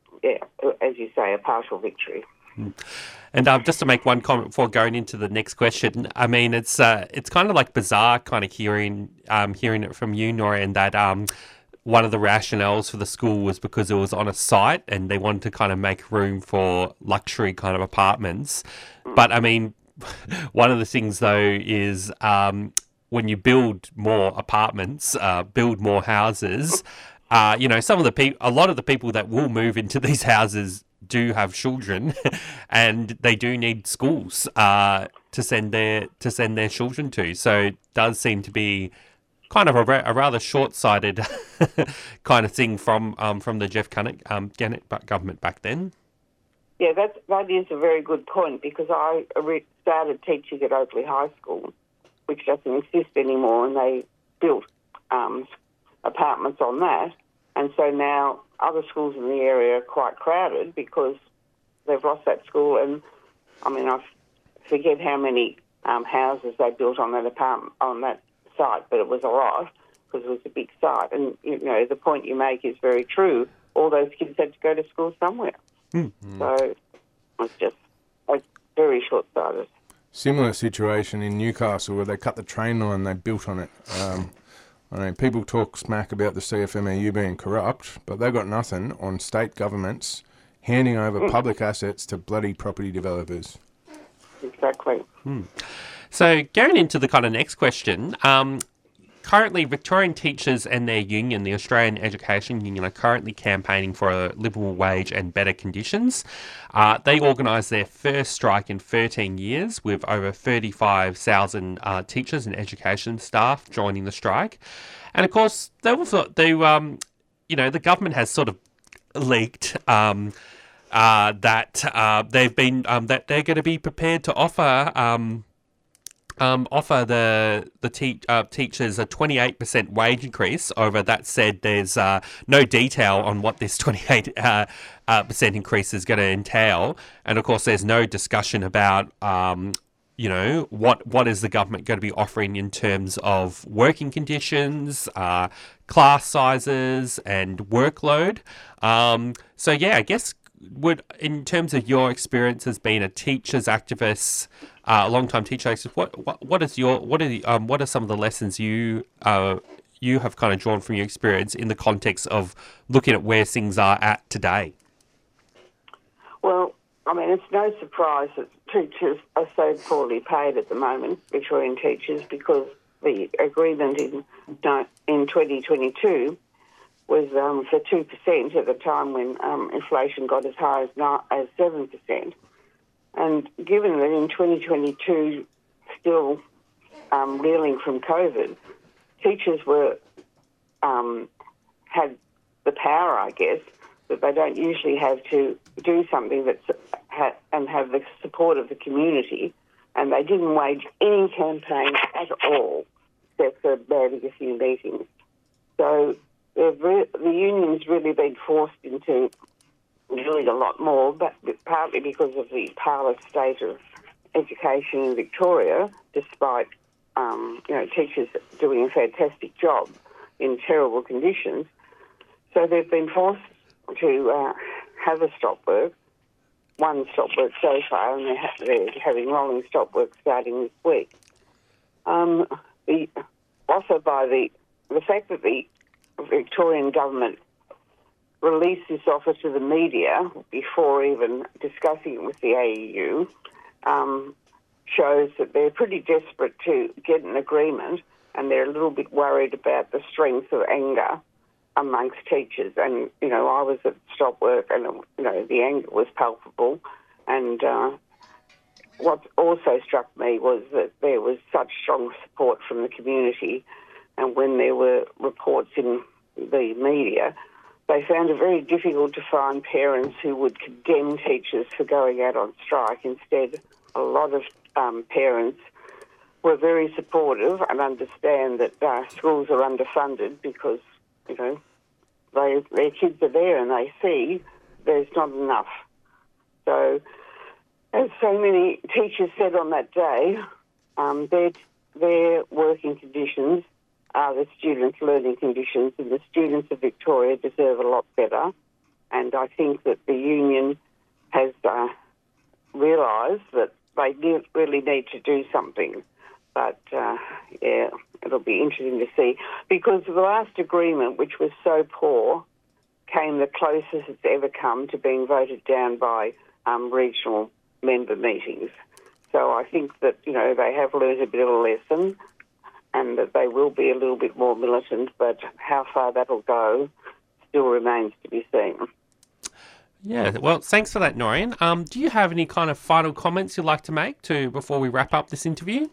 as you say, a partial victory. And just to make one comment before going into the next question, I mean, it's kind of like bizarre kind of hearing it from you, Nora, and that one of the rationales for the school was because it was on a site and they wanted to kind of make room for luxury kind of apartments. But I mean, one of the things though is when you build more apartments, build more houses, a lot of the people that will move into these houses do have children, and they do need schools to send their children to. So it does seem to be kind of a rather short-sighted kind of thing from the Jeff Kennett government back then. Yeah, that is a very good point, because I started teaching at Oakley High School, which doesn't exist anymore, and they built apartments on that. And so now other schools in the area are quite crowded because they've lost that school. And I mean, I forget how many houses they built on that site, but it was a lot because it was a big site. And the point you make is very true. All those kids had to go to school somewhere. So it's just very short-sighted. Similar situation in Newcastle where they cut the train line they built on it. I mean, people talk smack about the CFMEU being corrupt, but they've got nothing on state governments handing over public assets to bloody property developers. Exactly. So going into the kind of next question, currently Victorian teachers and their union, the Australian Education Union, are currently campaigning for a livable wage and better conditions. They organised their first strike in 13 years with over 35,000 teachers and education staff joining the strike. And of course, the government has sort of leaked that they've been that they're going to be prepared to offer the teachers a 28% wage increase. Over that said, there's no detail on what this 28% increase is going to entail, and of course, there's no discussion about what is the government going to be offering in terms of working conditions, class sizes, and workload. So yeah, I guess in terms of your experience as being a teachers activist, a long-time teacher activist, what are some of the lessons you have kind of drawn from your experience in the context of looking at where things are at today? Well, I mean, it's no surprise that teachers are so poorly paid at the moment, Victorian teachers, because the agreement in 2022 was for 2% at the time when inflation got as high as 7%. And given that in 2022, still reeling from COVID, teachers had the power, I guess, that they don't usually have to do something and have the support of the community, and they didn't wage any campaign at all, except for having a few meetings. So the union's really been forced into doing a lot more, but partly because of the parlous state of education in Victoria, despite teachers doing a fantastic job in terrible conditions. So they've been forced to have a stop work, one stop work so far, and they're having rolling stop work starting this week. Also by the fact that the Victorian government release this offer to the media before even discussing it with the AEU shows that they're pretty desperate to get an agreement, and they're a little bit worried about the strength of anger amongst teachers. And, you know, I was at stop work and, you know, the anger was palpable. And what also struck me was that there was such strong support from the community, and when there were reports in the media, they found it very difficult to find parents who would condemn teachers for going out on strike. Instead, a lot of parents were very supportive and understand that schools are underfunded because, you know, their kids are there and they see there's not enough. So, as so many teachers said on that day, their working conditions are the students' learning conditions, and the students of Victoria deserve a lot better. And I think that the union has realised that they really need to do something. But, yeah, it'll be interesting to see. Because the last agreement, which was so poor, came the closest it's ever come to being voted down by regional member meetings. So I think that, you know, they have learned a bit of a lesson and that they will be a little bit more militant, but how far that'll go still remains to be seen. Yeah, well, thanks for that, Noreen. Do you have any kind of final comments you'd like to make before we wrap up this interview?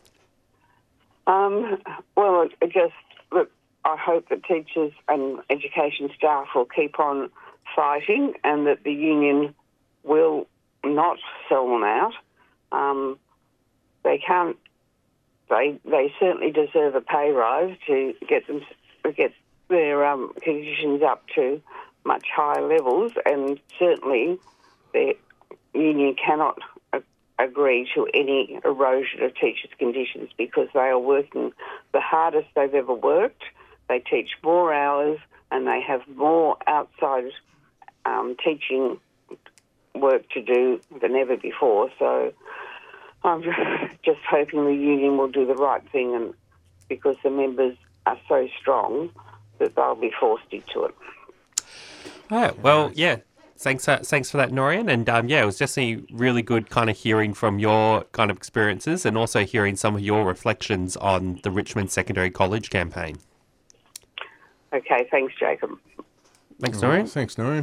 Well, look, I hope that teachers and education staff will keep on fighting and that the union will not sell them out. They can't. They certainly deserve a pay rise to get their conditions up to much higher levels, and certainly the union cannot agree to any erosion of teachers' conditions because they are working the hardest they've ever worked. They teach more hours and they have more outside teaching work to do than ever before. So I'm just hoping the union will do the right thing, and because the members are so strong that they'll be forced into it. All right. Well, yeah. Thanks for that, Noreen. And yeah, it was definitely really good kind of hearing from your kind of experiences and also hearing some of your reflections on the Richmond Secondary College campaign. Okay, thanks, Jacob. Thanks, Noreen. Thanks, Noreen.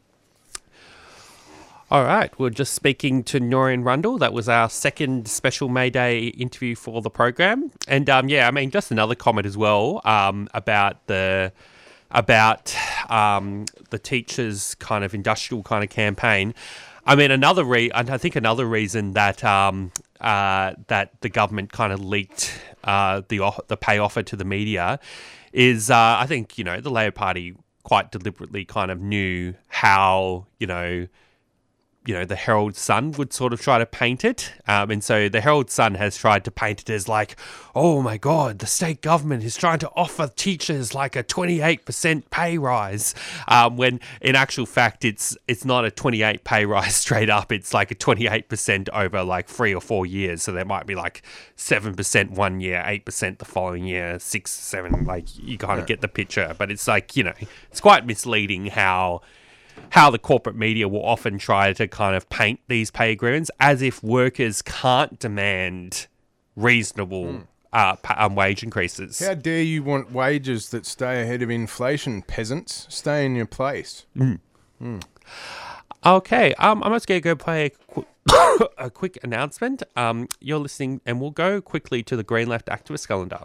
All right, we're just speaking to Noreen Rundle. That was our second special May Day interview for the program. And yeah, I mean, just another comment as well about the teachers' kind of industrial kind of campaign. I mean, I think another reason that that the government kind of leaked the pay offer to the media is I think, you know, the Labor Party quite deliberately kind of knew how, you know, the Herald Sun would sort of try to paint it. And so the Herald Sun has tried to paint it as like, oh my God, the state government is trying to offer teachers like a 28% pay rise. When in actual fact, it's not a 28 pay rise straight up. It's like a 28% over like 3 or 4 years. So there might be like 7% one year, 8% the following year, 6, 7, like you kind of get the picture. But it's like, you know, it's quite misleading how the corporate media will often try to kind of paint these pay agreements as if workers can't demand reasonable wage increases. How dare you want wages that stay ahead of inflation, peasants? Stay in your place. Okay, I'm just going to go play a quick announcement. You're listening, and we'll go quickly to the Green Left Activist Calendar.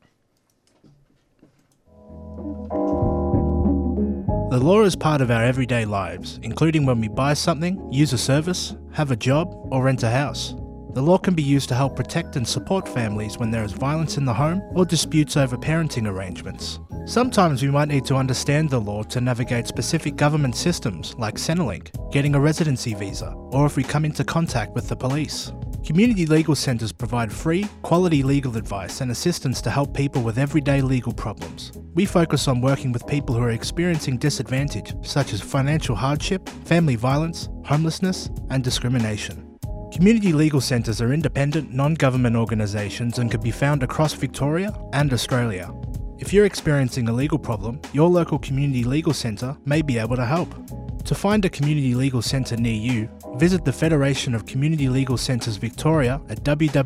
The law is part of our everyday lives, including when we buy something, use a service, have a job, or rent a house. The law can be used to help protect and support families when there is violence in the home or disputes over parenting arrangements. Sometimes we might need to understand the law to navigate specific government systems like Centrelink, getting a residency visa, or if we come into contact with the police. Community legal centres provide free, quality legal advice and assistance to help people with everyday legal problems. We focus on working with people who are experiencing disadvantage, such as financial hardship, family violence, homelessness, and discrimination. Community legal centres are independent, non-government organisations and can be found across Victoria and Australia. If you're experiencing a legal problem, your local community legal centre may be able to help. To find a community legal centre near you, visit the Federation of Community Legal Centres Victoria at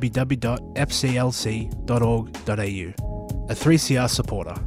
www.fclc.org.au. A 3CR supporter.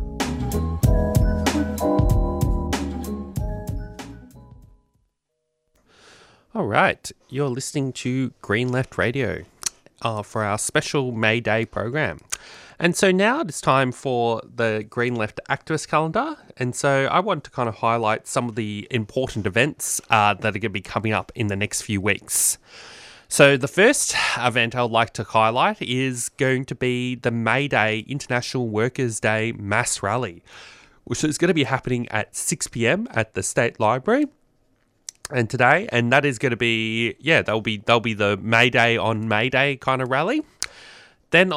All right, you're listening to Green Left Radio for our special May Day program. And so now it's time for the Green Left activist calendar. And so I want to kind of highlight some of the important events that are going to be coming up in the next few weeks. So the first event I would like to highlight is going to be the May Day International Workers' Day Mass Rally, which is going to be happening at 6 p.m. at the State Library. And today, and that is going to be, they'll be the May Day on May Day kind of rally. Then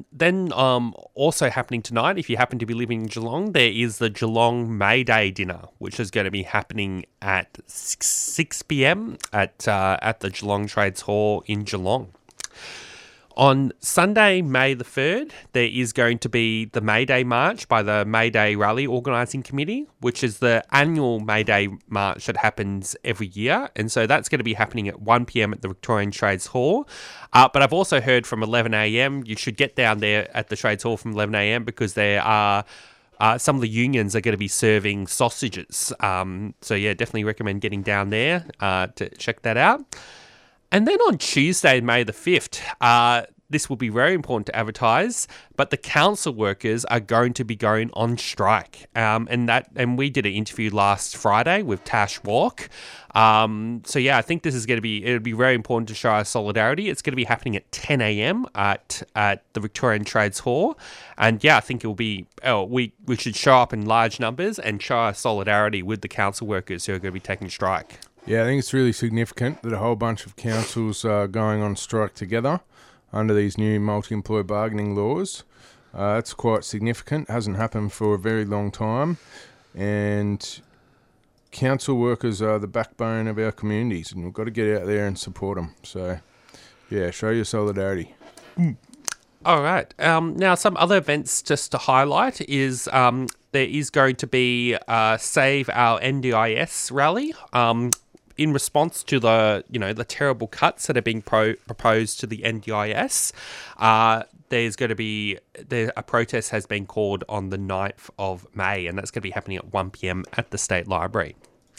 also happening tonight, if you happen to be living in Geelong, there is the Geelong May Day dinner, which is going to be happening at 6 p.m. at the Geelong Trades Hall in Geelong. On Sunday, May the 3rd, there is going to be the May Day March by the May Day Rally Organising Committee, which is the annual May Day March that happens every year. And so that's going to be happening at 1 p.m. at the Victorian Trades Hall. But I've also heard from 11 a.m. you should get down there at the Trades Hall from 11 a.m. because there are some of the unions are going to be serving sausages. So yeah, definitely recommend getting down there to check that out. And then on Tuesday, May the 5th, this will be very important to advertise, but the council workers are going to be going on strike. And we did an interview last Friday with Tash Walk. So yeah, I think this is going to be, it'll be very important to show our solidarity. It's going to be happening at 10 a.m. at the Victorian Trades Hall. And yeah, I think it will be, we should show up in large numbers and show our solidarity with the council workers who are going to be taking strike. Yeah, I think it's really significant that a whole bunch of councils are going on strike together under these new multi-employer bargaining laws. That's quite significant. It hasn't happened for a very long time. And council workers are the backbone of our communities, and we've got to get out there and support them. So, yeah, show your solidarity. All right. Now, some other events just to highlight is there is going to be Save Our NDIS rally. In response to the terrible cuts that are being proposed to the NDIS, there's going to be a protest has been called on the 9th of May, and that's going to be happening at 1 p.m. at the State Library.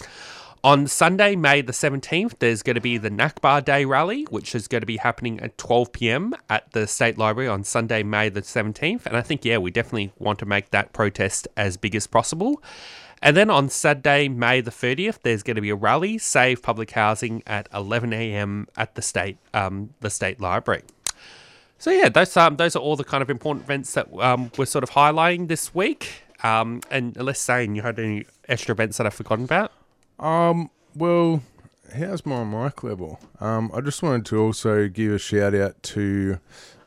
On Sunday, May the 17th, there's going to be the Nakba Day rally, which is going to be happening at 12 p.m. at the State Library on Sunday, May the 17th. And I think, we definitely want to make that protest as big as possible. And then on Saturday, May the 30th, there's going to be a rally, Save Public Housing, at 11 a.m. at the State Library. So yeah, those are all the kind of important events that we're sort of highlighting this week. And unless Zane, you had any extra events that I've forgotten about? Well, how's my mic level? I just wanted to also give a shout out to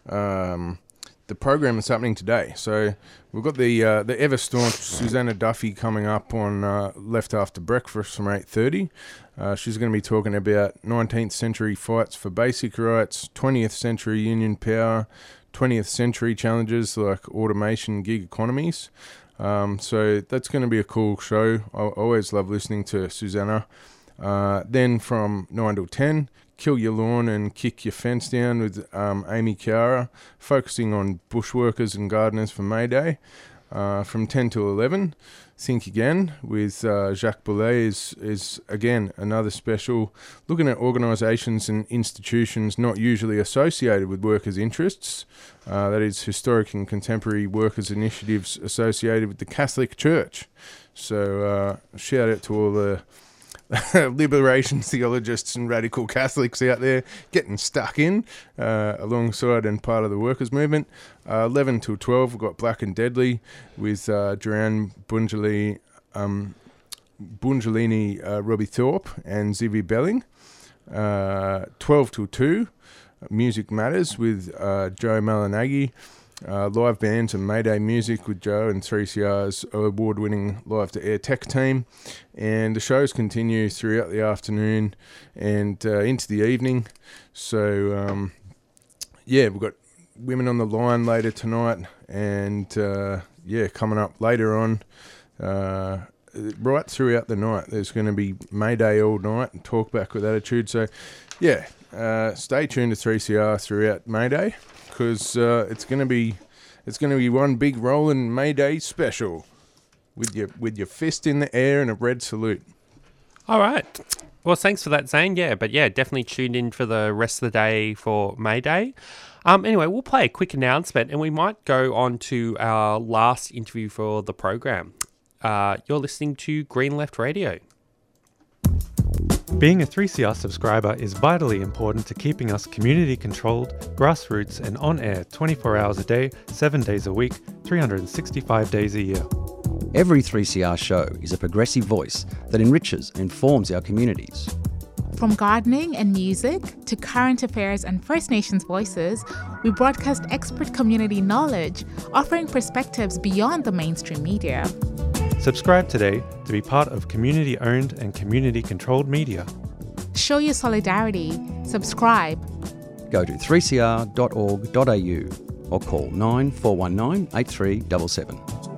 the program that's happening today. So we've got the ever staunch Susanna Duffy coming up on Left After Breakfast from 8:30. She's going to be talking about 19th century fights for basic rights, 20th century union power, 20th century challenges like automation, gig economies. So that's going to be a cool show. I always love listening to Susanna. Then from 9 till 10, Kill Your Lawn and Kick Your Fence Down with Amy Chiara, focusing on bushworkers and gardeners for May Day. From 10 till 11, Think Again with Jacques Boulay is again another special, looking at organisations and institutions not usually associated with workers' interests. That is historic and contemporary workers' initiatives associated with the Catholic Church. So shout out to all the liberation theologians and radical Catholics out there getting stuck in alongside and part of the workers' movement. 11 till 12, we've got Black and Deadly with Joanne Bungelini, Robbie Thorpe and Zivy Belling. 12 till 2, Music Matters with Joe Malinaghi. Live bands and Mayday music with Joe and 3CR's award-winning live-to-air tech team. And the shows continue throughout the afternoon and into the evening. So, we've got Women on the Line later tonight. And, coming up later on, right throughout the night, there's going to be May Day all night and Talk Back with Attitude. So, stay tuned to 3CR throughout May Day, because it's going to be one big rolling May Day special with your fist in the air and a red salute. All right. Well, thanks for that, Zane. Yeah, but definitely tune in for the rest of the day for May Day. Anyway, we'll play a quick announcement and we might go on to our last interview for the program. You're listening to Green Left Radio. Being a 3CR subscriber is vitally important to keeping us community-controlled, grassroots and on-air 24 hours a day, 7 days a week, 365 days a year. Every 3CR show is a progressive voice that enriches and informs our communities. From gardening and music to current affairs and First Nations voices, we broadcast expert community knowledge, offering perspectives beyond the mainstream media. Subscribe today to be part of community-owned and community-controlled media. Show your solidarity. Subscribe. Go to 3cr.org.au or call 9419 8377.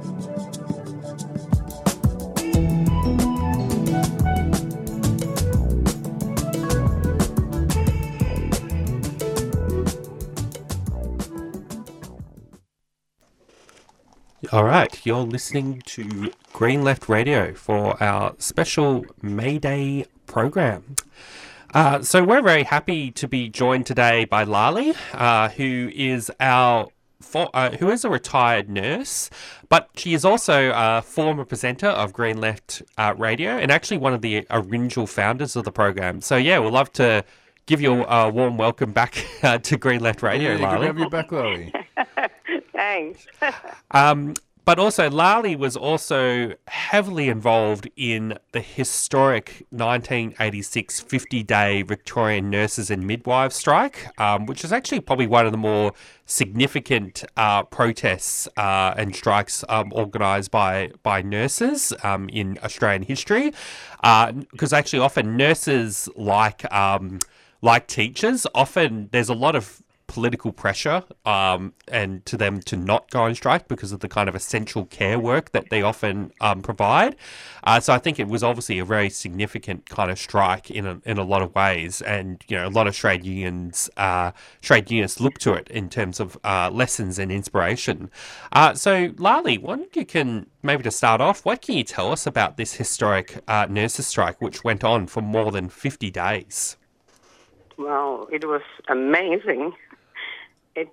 All right, you're listening to Green Left Radio for our special May Day program. So we're very happy to be joined today by Lali, who is a retired nurse, but she is also a former presenter of Green Left Radio and actually one of the original founders of the program. So we'd love to give you a warm welcome back to Green Left Radio, Lali. Good to have you back, Lali. Thanks. But also, Lali was also heavily involved in the historic 1986 50-day Victorian Nurses and Midwives strike, which is actually probably one of the more significant protests and strikes organised by nurses in Australian history. Because actually often nurses, like teachers, often there's a lot of political pressure and to them to not go on strike because of the kind of essential care work that they often provide. So I think it was obviously a very significant kind of strike in a lot of ways, and a lot of trade unions look to it in terms of lessons and inspiration. So Lali, you can maybe to start off, what can you tell us about this historic nurses strike, which went on for more than 50 days? Well, it was amazing. It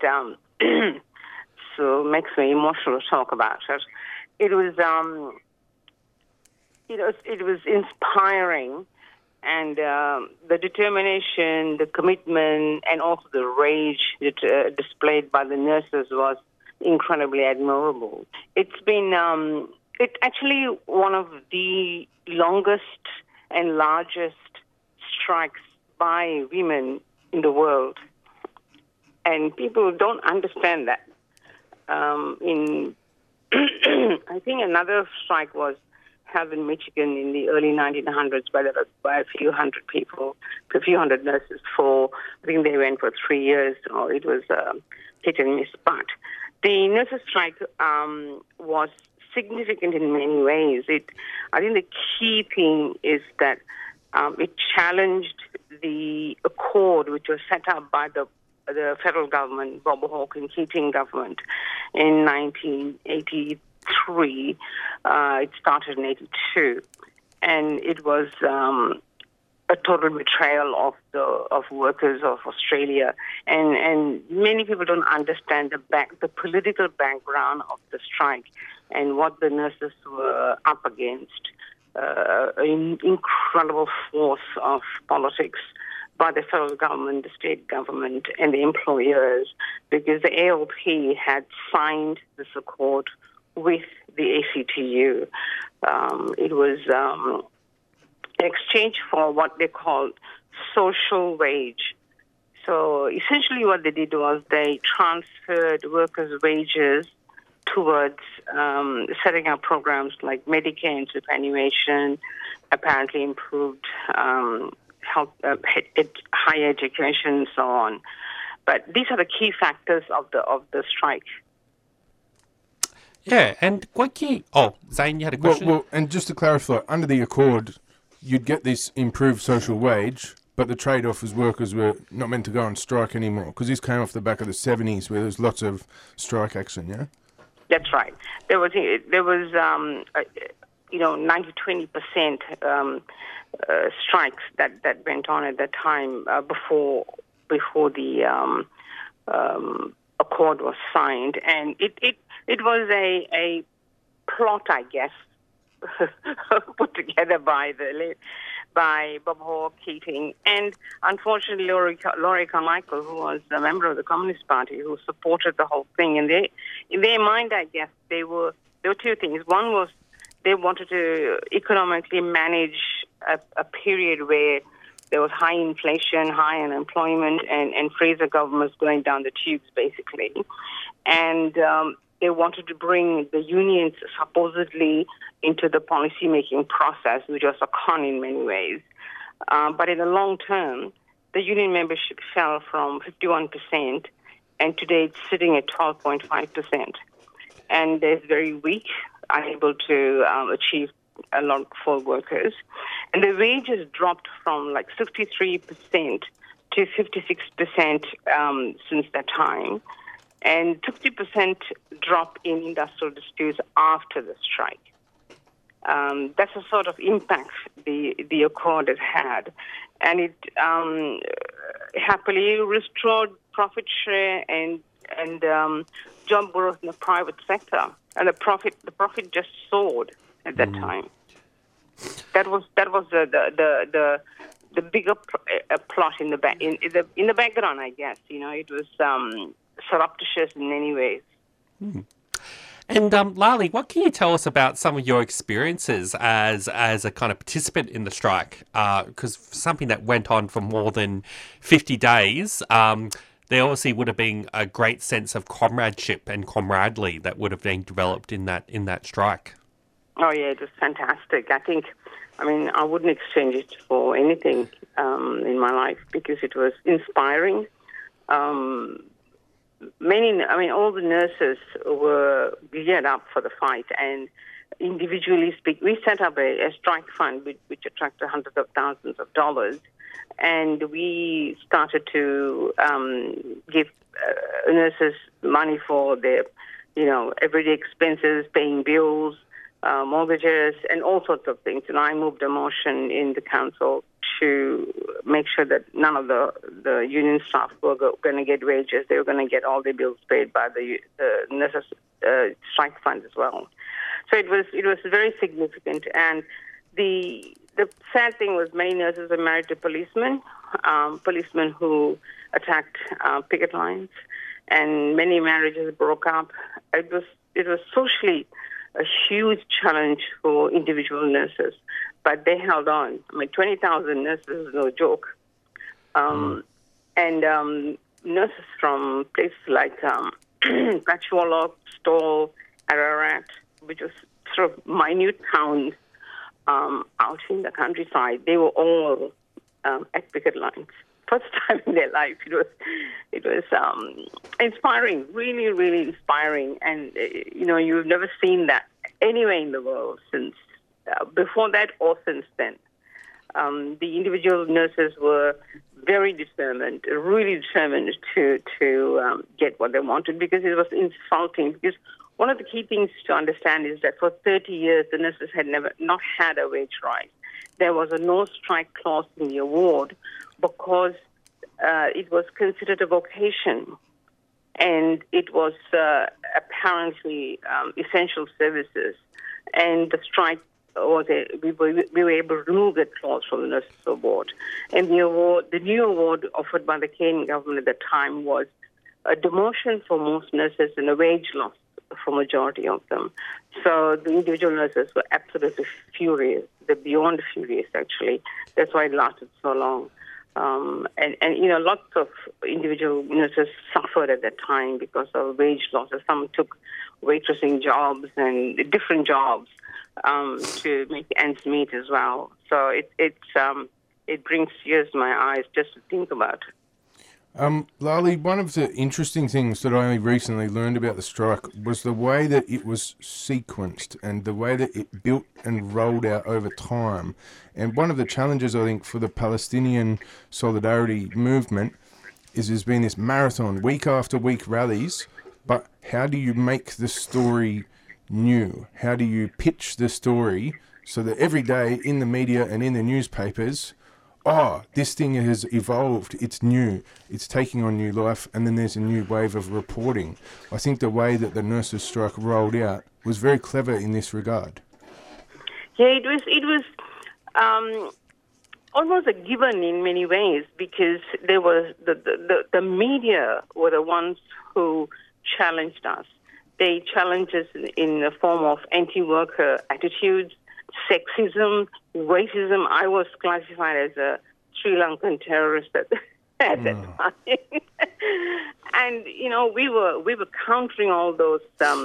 so makes me emotional to talk about it. It was inspiring, and the determination, the commitment, and also the rage that displayed by the nurses was incredibly admirable. It's been actually one of the longest and largest strikes by women in the world. And people don't understand that. I think another strike was held in Michigan in the early 1900s by a few hundred people, a few hundred nurses. I think they went for 3 years, or it was hit and miss. But the nurses' strike was significant in many ways. I think the key thing is that it challenged the accord which was set up by the federal government, Bob Hawke and Keating government, in 1983. It started in 82, and it was a total betrayal of workers of Australia. And many people don't understand the political background of the strike and what the nurses were up against. An incredible force of politics by the federal government, the state government, and the employers, because the ALP had signed this accord with the ACTU. It was in exchange for what they called social wage. So essentially what they did was they transferred workers' wages towards setting up programs like Medicare and superannuation, apparently improved health, higher education, and so on. But these are the key factors of the strike. Yeah, and what can you... Oh, Zane, you had a question? Well, and just to clarify, under the Accord, you'd get this improved social wage, but the trade-off is workers were not meant to go on strike anymore, because this came off the back of the 70s where there was lots of strike action, yeah? That's right. There was 90-20% strikes that went on at that time before the Accord was signed, and it was a plot, I guess, put together by Bob Hawke Keating, and unfortunately Laurie Carmichael, who was a member of the Communist Party, who supported the whole thing. And in their mind, I guess, there were two things. One was they wanted to economically manage a period where there was high inflation, high unemployment, and Fraser government was going down the tubes, basically. And they wanted to bring the unions supposedly into the policy-making process, which was a con in many ways. But in the long term, the union membership fell from 51%, and today it's sitting at 12.5%. And it's very weak, unable to achieve a lot for workers. And the wages dropped from like 63% to 56% since that time. And 60% drop in industrial disputes after the strike. That's the sort of impact the Accord has had. And it happily restored profit share and job growth in the private sector. And the profit just soared at that time. That was the bigger plot in the background, I guess. It was surreptitious in many ways. And Lali, what can you tell us about some of your experiences as a kind of participant in the strike? Because something that went on for more than 50 days, there obviously would have been a great sense of comradeship and camaraderie that would have been developed in that strike. Oh yeah, it was fantastic. I wouldn't exchange it for anything in my life because it was inspiring. All the nurses were geared up for the fight, and individually we set up a strike fund which attracted hundreds of thousands of dollars, and we started to give nurses money for their, everyday expenses, paying bills, mortgages, and all sorts of things. And I moved a motion in the council to make sure that none of the union staff were going to get wages. They were going to get all their bills paid by the nurses' strike fund as well. So it was very significant. And the sad thing was many nurses were married to policemen who attacked picket lines, and many marriages broke up. It was socially a huge challenge for individual nurses, but they held on. 20,000 nurses is no joke. And nurses from places like Patchogue, Stawell, Ararat, which was sort of minute towns out in the countryside, they were all at picket lines. First time in their life. It was inspiring, really, really inspiring. And, you've never seen that anywhere in the world since before that or since then. The individual nurses were very determined, really determined to get what they wanted, because it was insulting. Because one of the key things to understand is that for 30 years, the nurses had not had a wage rise. There was a no strike clause in the award because it was considered a vocation, and it was apparently essential services. And the strike we were able to remove that clause from the nurses award. And the new award offered by the Kenyan government at the time was a demotion for most nurses and a wage loss for majority of them. So the individual nurses were absolutely furious. They're beyond furious, actually. That's why it lasted so long. And lots of individual nurses suffered at that time because of wage losses. Some took waitressing jobs and different jobs to make ends meet as well. So it brings tears to my eyes just to think about. Lali, one of the interesting things that I only recently learned about the strike was the way that it was sequenced and the way that it built and rolled out over time. And one of the challenges, I think, for the Palestinian solidarity movement is there's been this marathon, week after week rallies, but how do you make the story new? How do you pitch the story so that every day in the media and in the newspapers, this thing has evolved, it's new, it's taking on new life, and then there's a new wave of reporting. I think the way that the nurses' strike rolled out was very clever in this regard. Yeah, it was almost a given in many ways, because there was the media were the ones who challenged us. They challenged us in the form of anti-worker attitudes, sexism, racism. I was classified as a Sri Lankan terrorist at that time. And, we were countering all those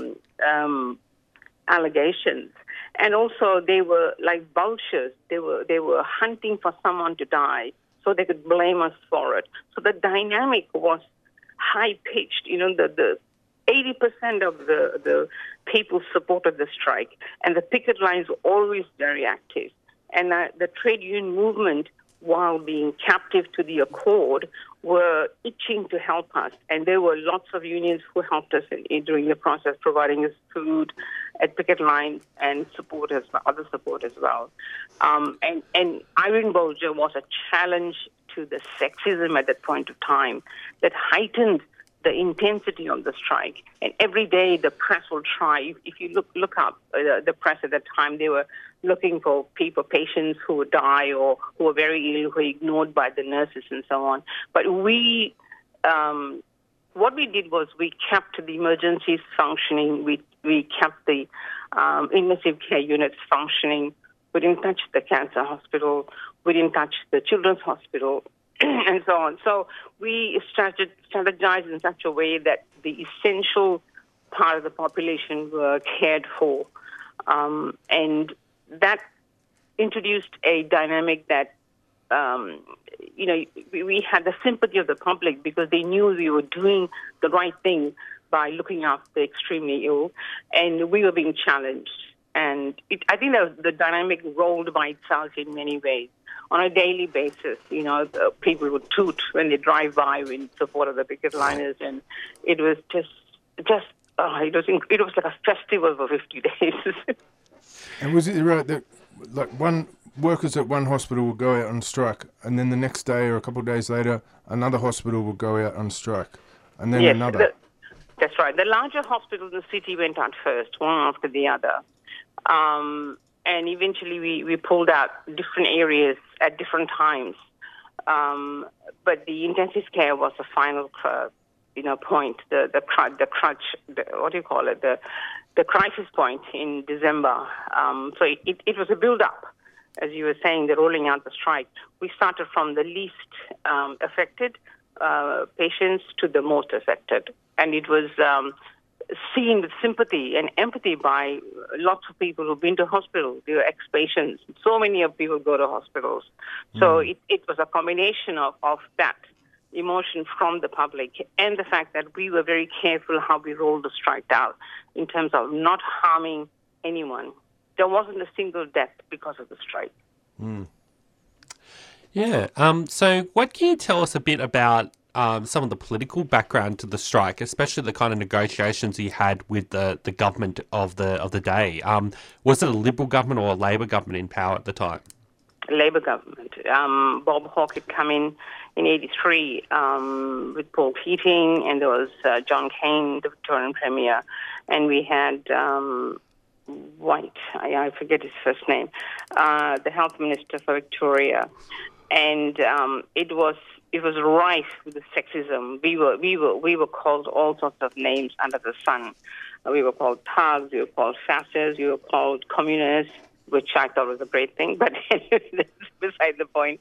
allegations. And also they were like vultures. They were hunting for someone to die so they could blame us for it. So the dynamic was high-pitched. The 80% of the people supported the strike, and the picket lines were always very active. And the trade union movement, while being captive to the accord, were itching to help us. And there were lots of unions who helped us during the process, providing us food at picket lines and other support as well. And Irene Bolger was a challenge to the sexism at that point of time that heightened the intensity of the strike. And every day the press will try, if you look up the press at that time, they were looking for patients who would die or who were very ill, who were ignored by the nurses and so on. But what we did was we kept the emergencies functioning, we kept the intensive care units functioning, we didn't touch the cancer hospital, we didn't touch the children's hospital, and so on. So we strategized in such a way that the essential part of the population were cared for. And that introduced a dynamic that, we had the sympathy of the public because they knew we were doing the right thing by looking after the extremely ill, and we were being challenged. And I think that the dynamic rolled by itself in many ways. On a daily basis, people would toot when they drive by in support of the picket liners, and it was it was like a festival for 50 days. And was it right that workers at one hospital would go out on strike, and then the next day or a couple of days later, another hospital would go out on strike, and then another? That's right. The larger hospitals in the city went out first, one after the other. And eventually we pulled out different areas at different times. But the intensive care was the final, point, the crisis point in December. So it was a build-up, as you were saying, the rolling out the strike. We started from the least affected patients to the most affected. And it was seen with sympathy and empathy by lots of people who've been to hospitals. They were ex-patients. So many of people go to hospitals. So it was a combination of that emotion from the public and the fact that we were very careful how we rolled the strike out in terms of not harming anyone. There wasn't a single death because of the strike. Yeah. So what can you tell us a bit about some of the political background to the strike, especially the kind of negotiations you had with the government of the day? Was it a Liberal government or a Labor government in power at the time? Labor government. Bob Hawke had come in 83 with Paul Keating, and there was John Cain, the Victorian Premier, and we had White, I forget his first name, the Health Minister for Victoria, and it was rife with the sexism. We were called all sorts of names under the sun. We were called thugs, we were called fascists, we were called communists, which I thought was a great thing, but that's beside the point.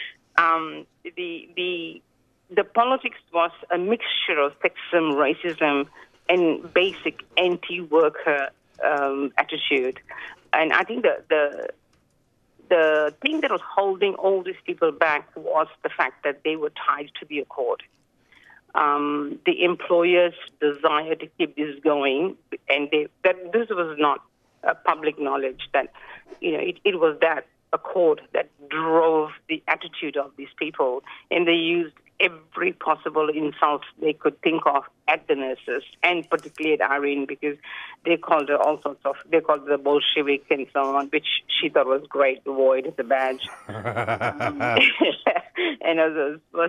The politics was a mixture of sexism, racism, and basic anti-worker attitude. And I think the thing that was holding all these people back was the fact that they were tied to the accord. the employer's desire to keep this going, and that this was not public knowledge, that it was that accord that drove the attitude of these people, and they used every possible insult they could think of at the nurses, and particularly at Irene, because they called her all sorts of, they called her the Bolshevik and so on, which she thought was great, the void as a badge. And others was,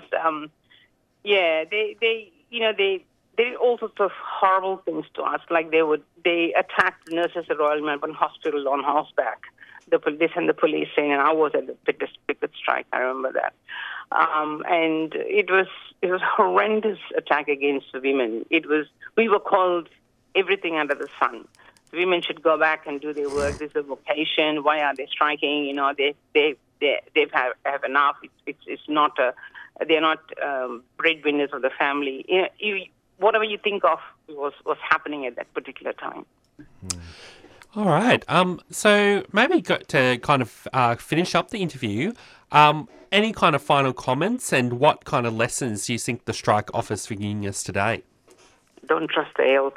they did all sorts of horrible things to us, like they attacked the nurses at Royal Melbourne Hospital on horseback. They sent the police in, and I was at the biggest strike. I remember that, and it was a horrendous attack against the women. We were called everything under the sun. The women should go back and do their work. This is a vocation. Why are they striking? They have enough. It's not they're not breadwinners of the family. Whatever you think of was happening at that particular time. All right. So maybe to kind of finish up the interview, any kind of final comments, and what kind of lessons do you think the strike offers for unions today? Don't trust the ALP.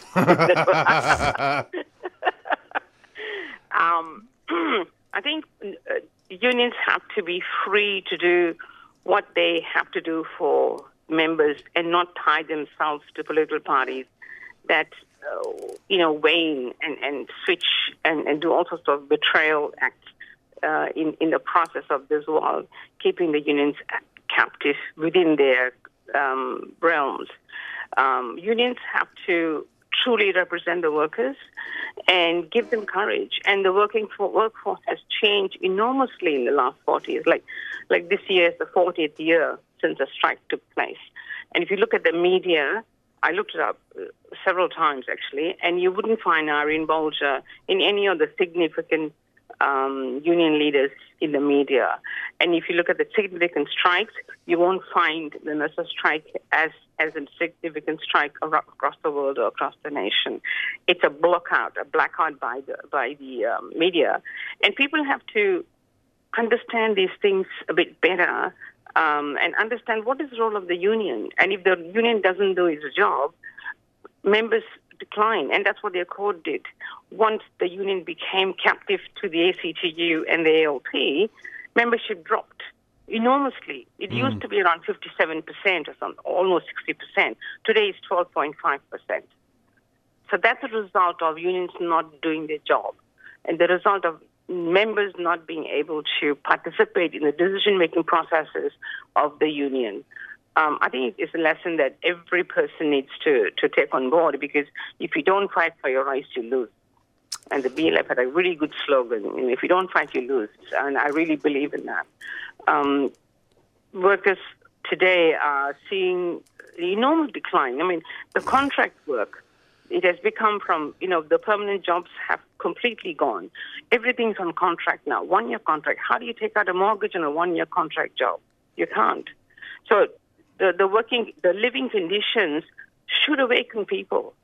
I think unions have to be free to do what they have to do for members and not tie themselves to political parties that wane and switch and do all sorts of betrayal acts in the process of this while keeping the unions captive within their realms. Unions have to truly represent the workers and give them courage. And the workforce has changed enormously in the last 40 years. Like this year is the 40th year since the strike took place. And if you look at the media, I looked it up several times, actually, and you wouldn't find Irene Bolger in any of the significant union leaders in the media. And if you look at the significant strikes, you won't find the nurses' strike as a significant strike across the world or across the nation. It's a blackout by the media. And people have to understand these things a bit better, and understand what is the role of the union. And if the union doesn't do its job, members decline, and that's what the Accord did. Once the union became captive to the ACTU and the ALP, membership dropped enormously. It used to be around 57% or something, almost 60%. Today it's 12.5%. So that's a result of unions not doing their job, and the result of members not being able to participate in the decision-making processes of the union. I think it's a lesson that every person needs to take on board, because if you don't fight for your rights, you lose. And the BLF had a really good slogan, if you don't fight, you lose. And I really believe in that. Workers today are seeing enormous decline. I mean, the contract work, it has become from, the permanent jobs have completely gone. Everything's on contract now, 1-year contract. How do you take out a mortgage on a 1-year contract job? You can't. So the living conditions should awaken people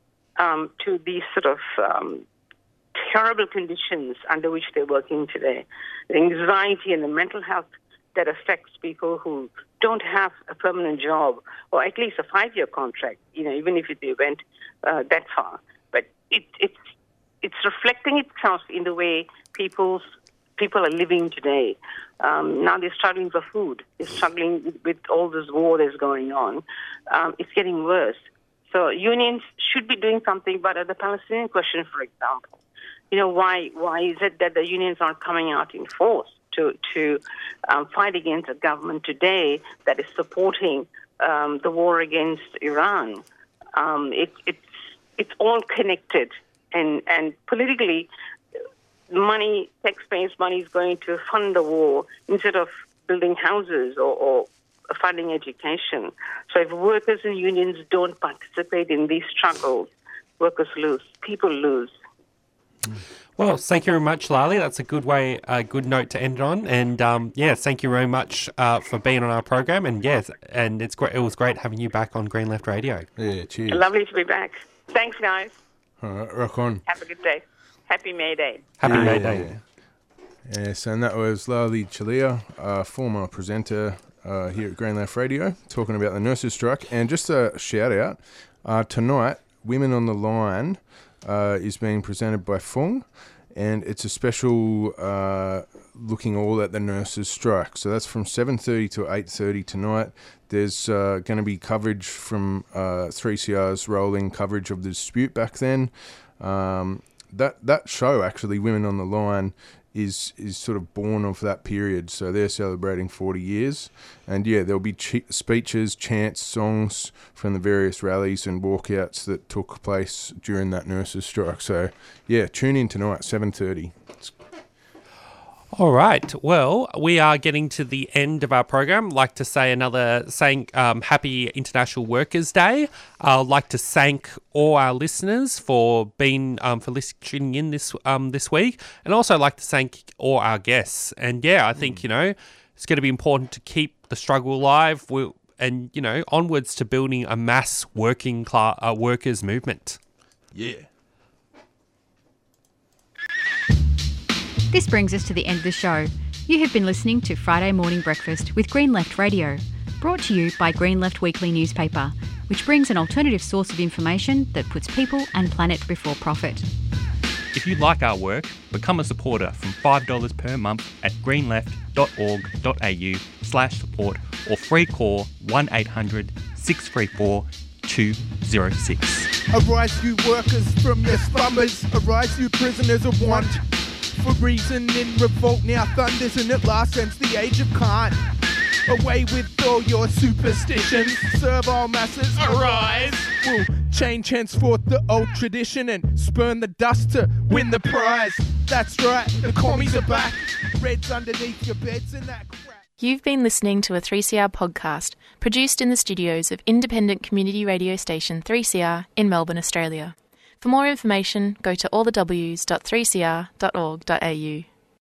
to these sort of terrible conditions under which they're working today. The anxiety and the mental health that affects people who don't have a permanent job, or at least a 5-year contract, even if they went that far. But it's reflecting itself in the way people are living today. Now they're struggling for food. They're struggling with all this war that's going on. It's getting worse. So unions should be doing something about the Palestinian question, for example. Why is it that the unions aren't coming out in force to fight against a government today that is supporting the war against Iran? It's all connected, and politically, taxpayers' money is going to fund the war instead of building houses or funding education. So if workers and unions don't participate in these struggles, workers lose, people lose. Well, thank you very much, Lali. That's a good note to end on. And thank you very much for being on our program. And and it's great. It was great having you back on Green Left Radio. Yeah, cheers. Lovely to be back. Thanks, guys. All right, rock on. Have a good day. Happy May Day. Happy May Day. Yes, and that was Lali Chalia, former presenter here at Green Left Radio, talking about the nurses' strike. And just a shout out, tonight, Women on the Line is being presented by Fung, and it's a special looking all at the nurses' strike. So that's from 7:30 to 8:30 tonight. There's going to be coverage from 3CR's rolling coverage of the dispute back then. That show, actually, Women on the Line, is sort of born of that period. So they're celebrating 40 years. And yeah, there'll be speeches, chants, songs from the various rallies and walkouts that took place during that nurses' strike. So yeah, tune in tonight, 7:30. All right. Well, we are getting to the end of our program. I'd like to say happy International Workers' Day. I'd like to thank all our listeners for listening in this week, and also I'd like to thank all our guests. And yeah, I think it's going to be important to keep the struggle alive, and onwards to building a mass working class workers movement. Yeah. This brings us to the end of the show. You have been listening to Friday Morning Breakfast with Green Left Radio, brought to you by Green Left Weekly newspaper, which brings an alternative source of information that puts people and planet before profit. If you like our work, become a supporter from $5 per month at greenleft.org.au/support or free call 1800 634 206. Arise, you workers, from your slumbers. Arise, you prisoners of want. For reason in revolt now thunders, and at last since the age of Kant. Away with all your superstitions. Serve all masses. Arise. We'll change henceforth the old tradition and spurn the dust to win the prize. That's right, the commies are back. Reds underneath your beds and that crap. You've been listening to a 3CR podcast produced in the studios of independent community radio station 3CR in Melbourne, Australia. For more information, go to allthews.3cr.org.au.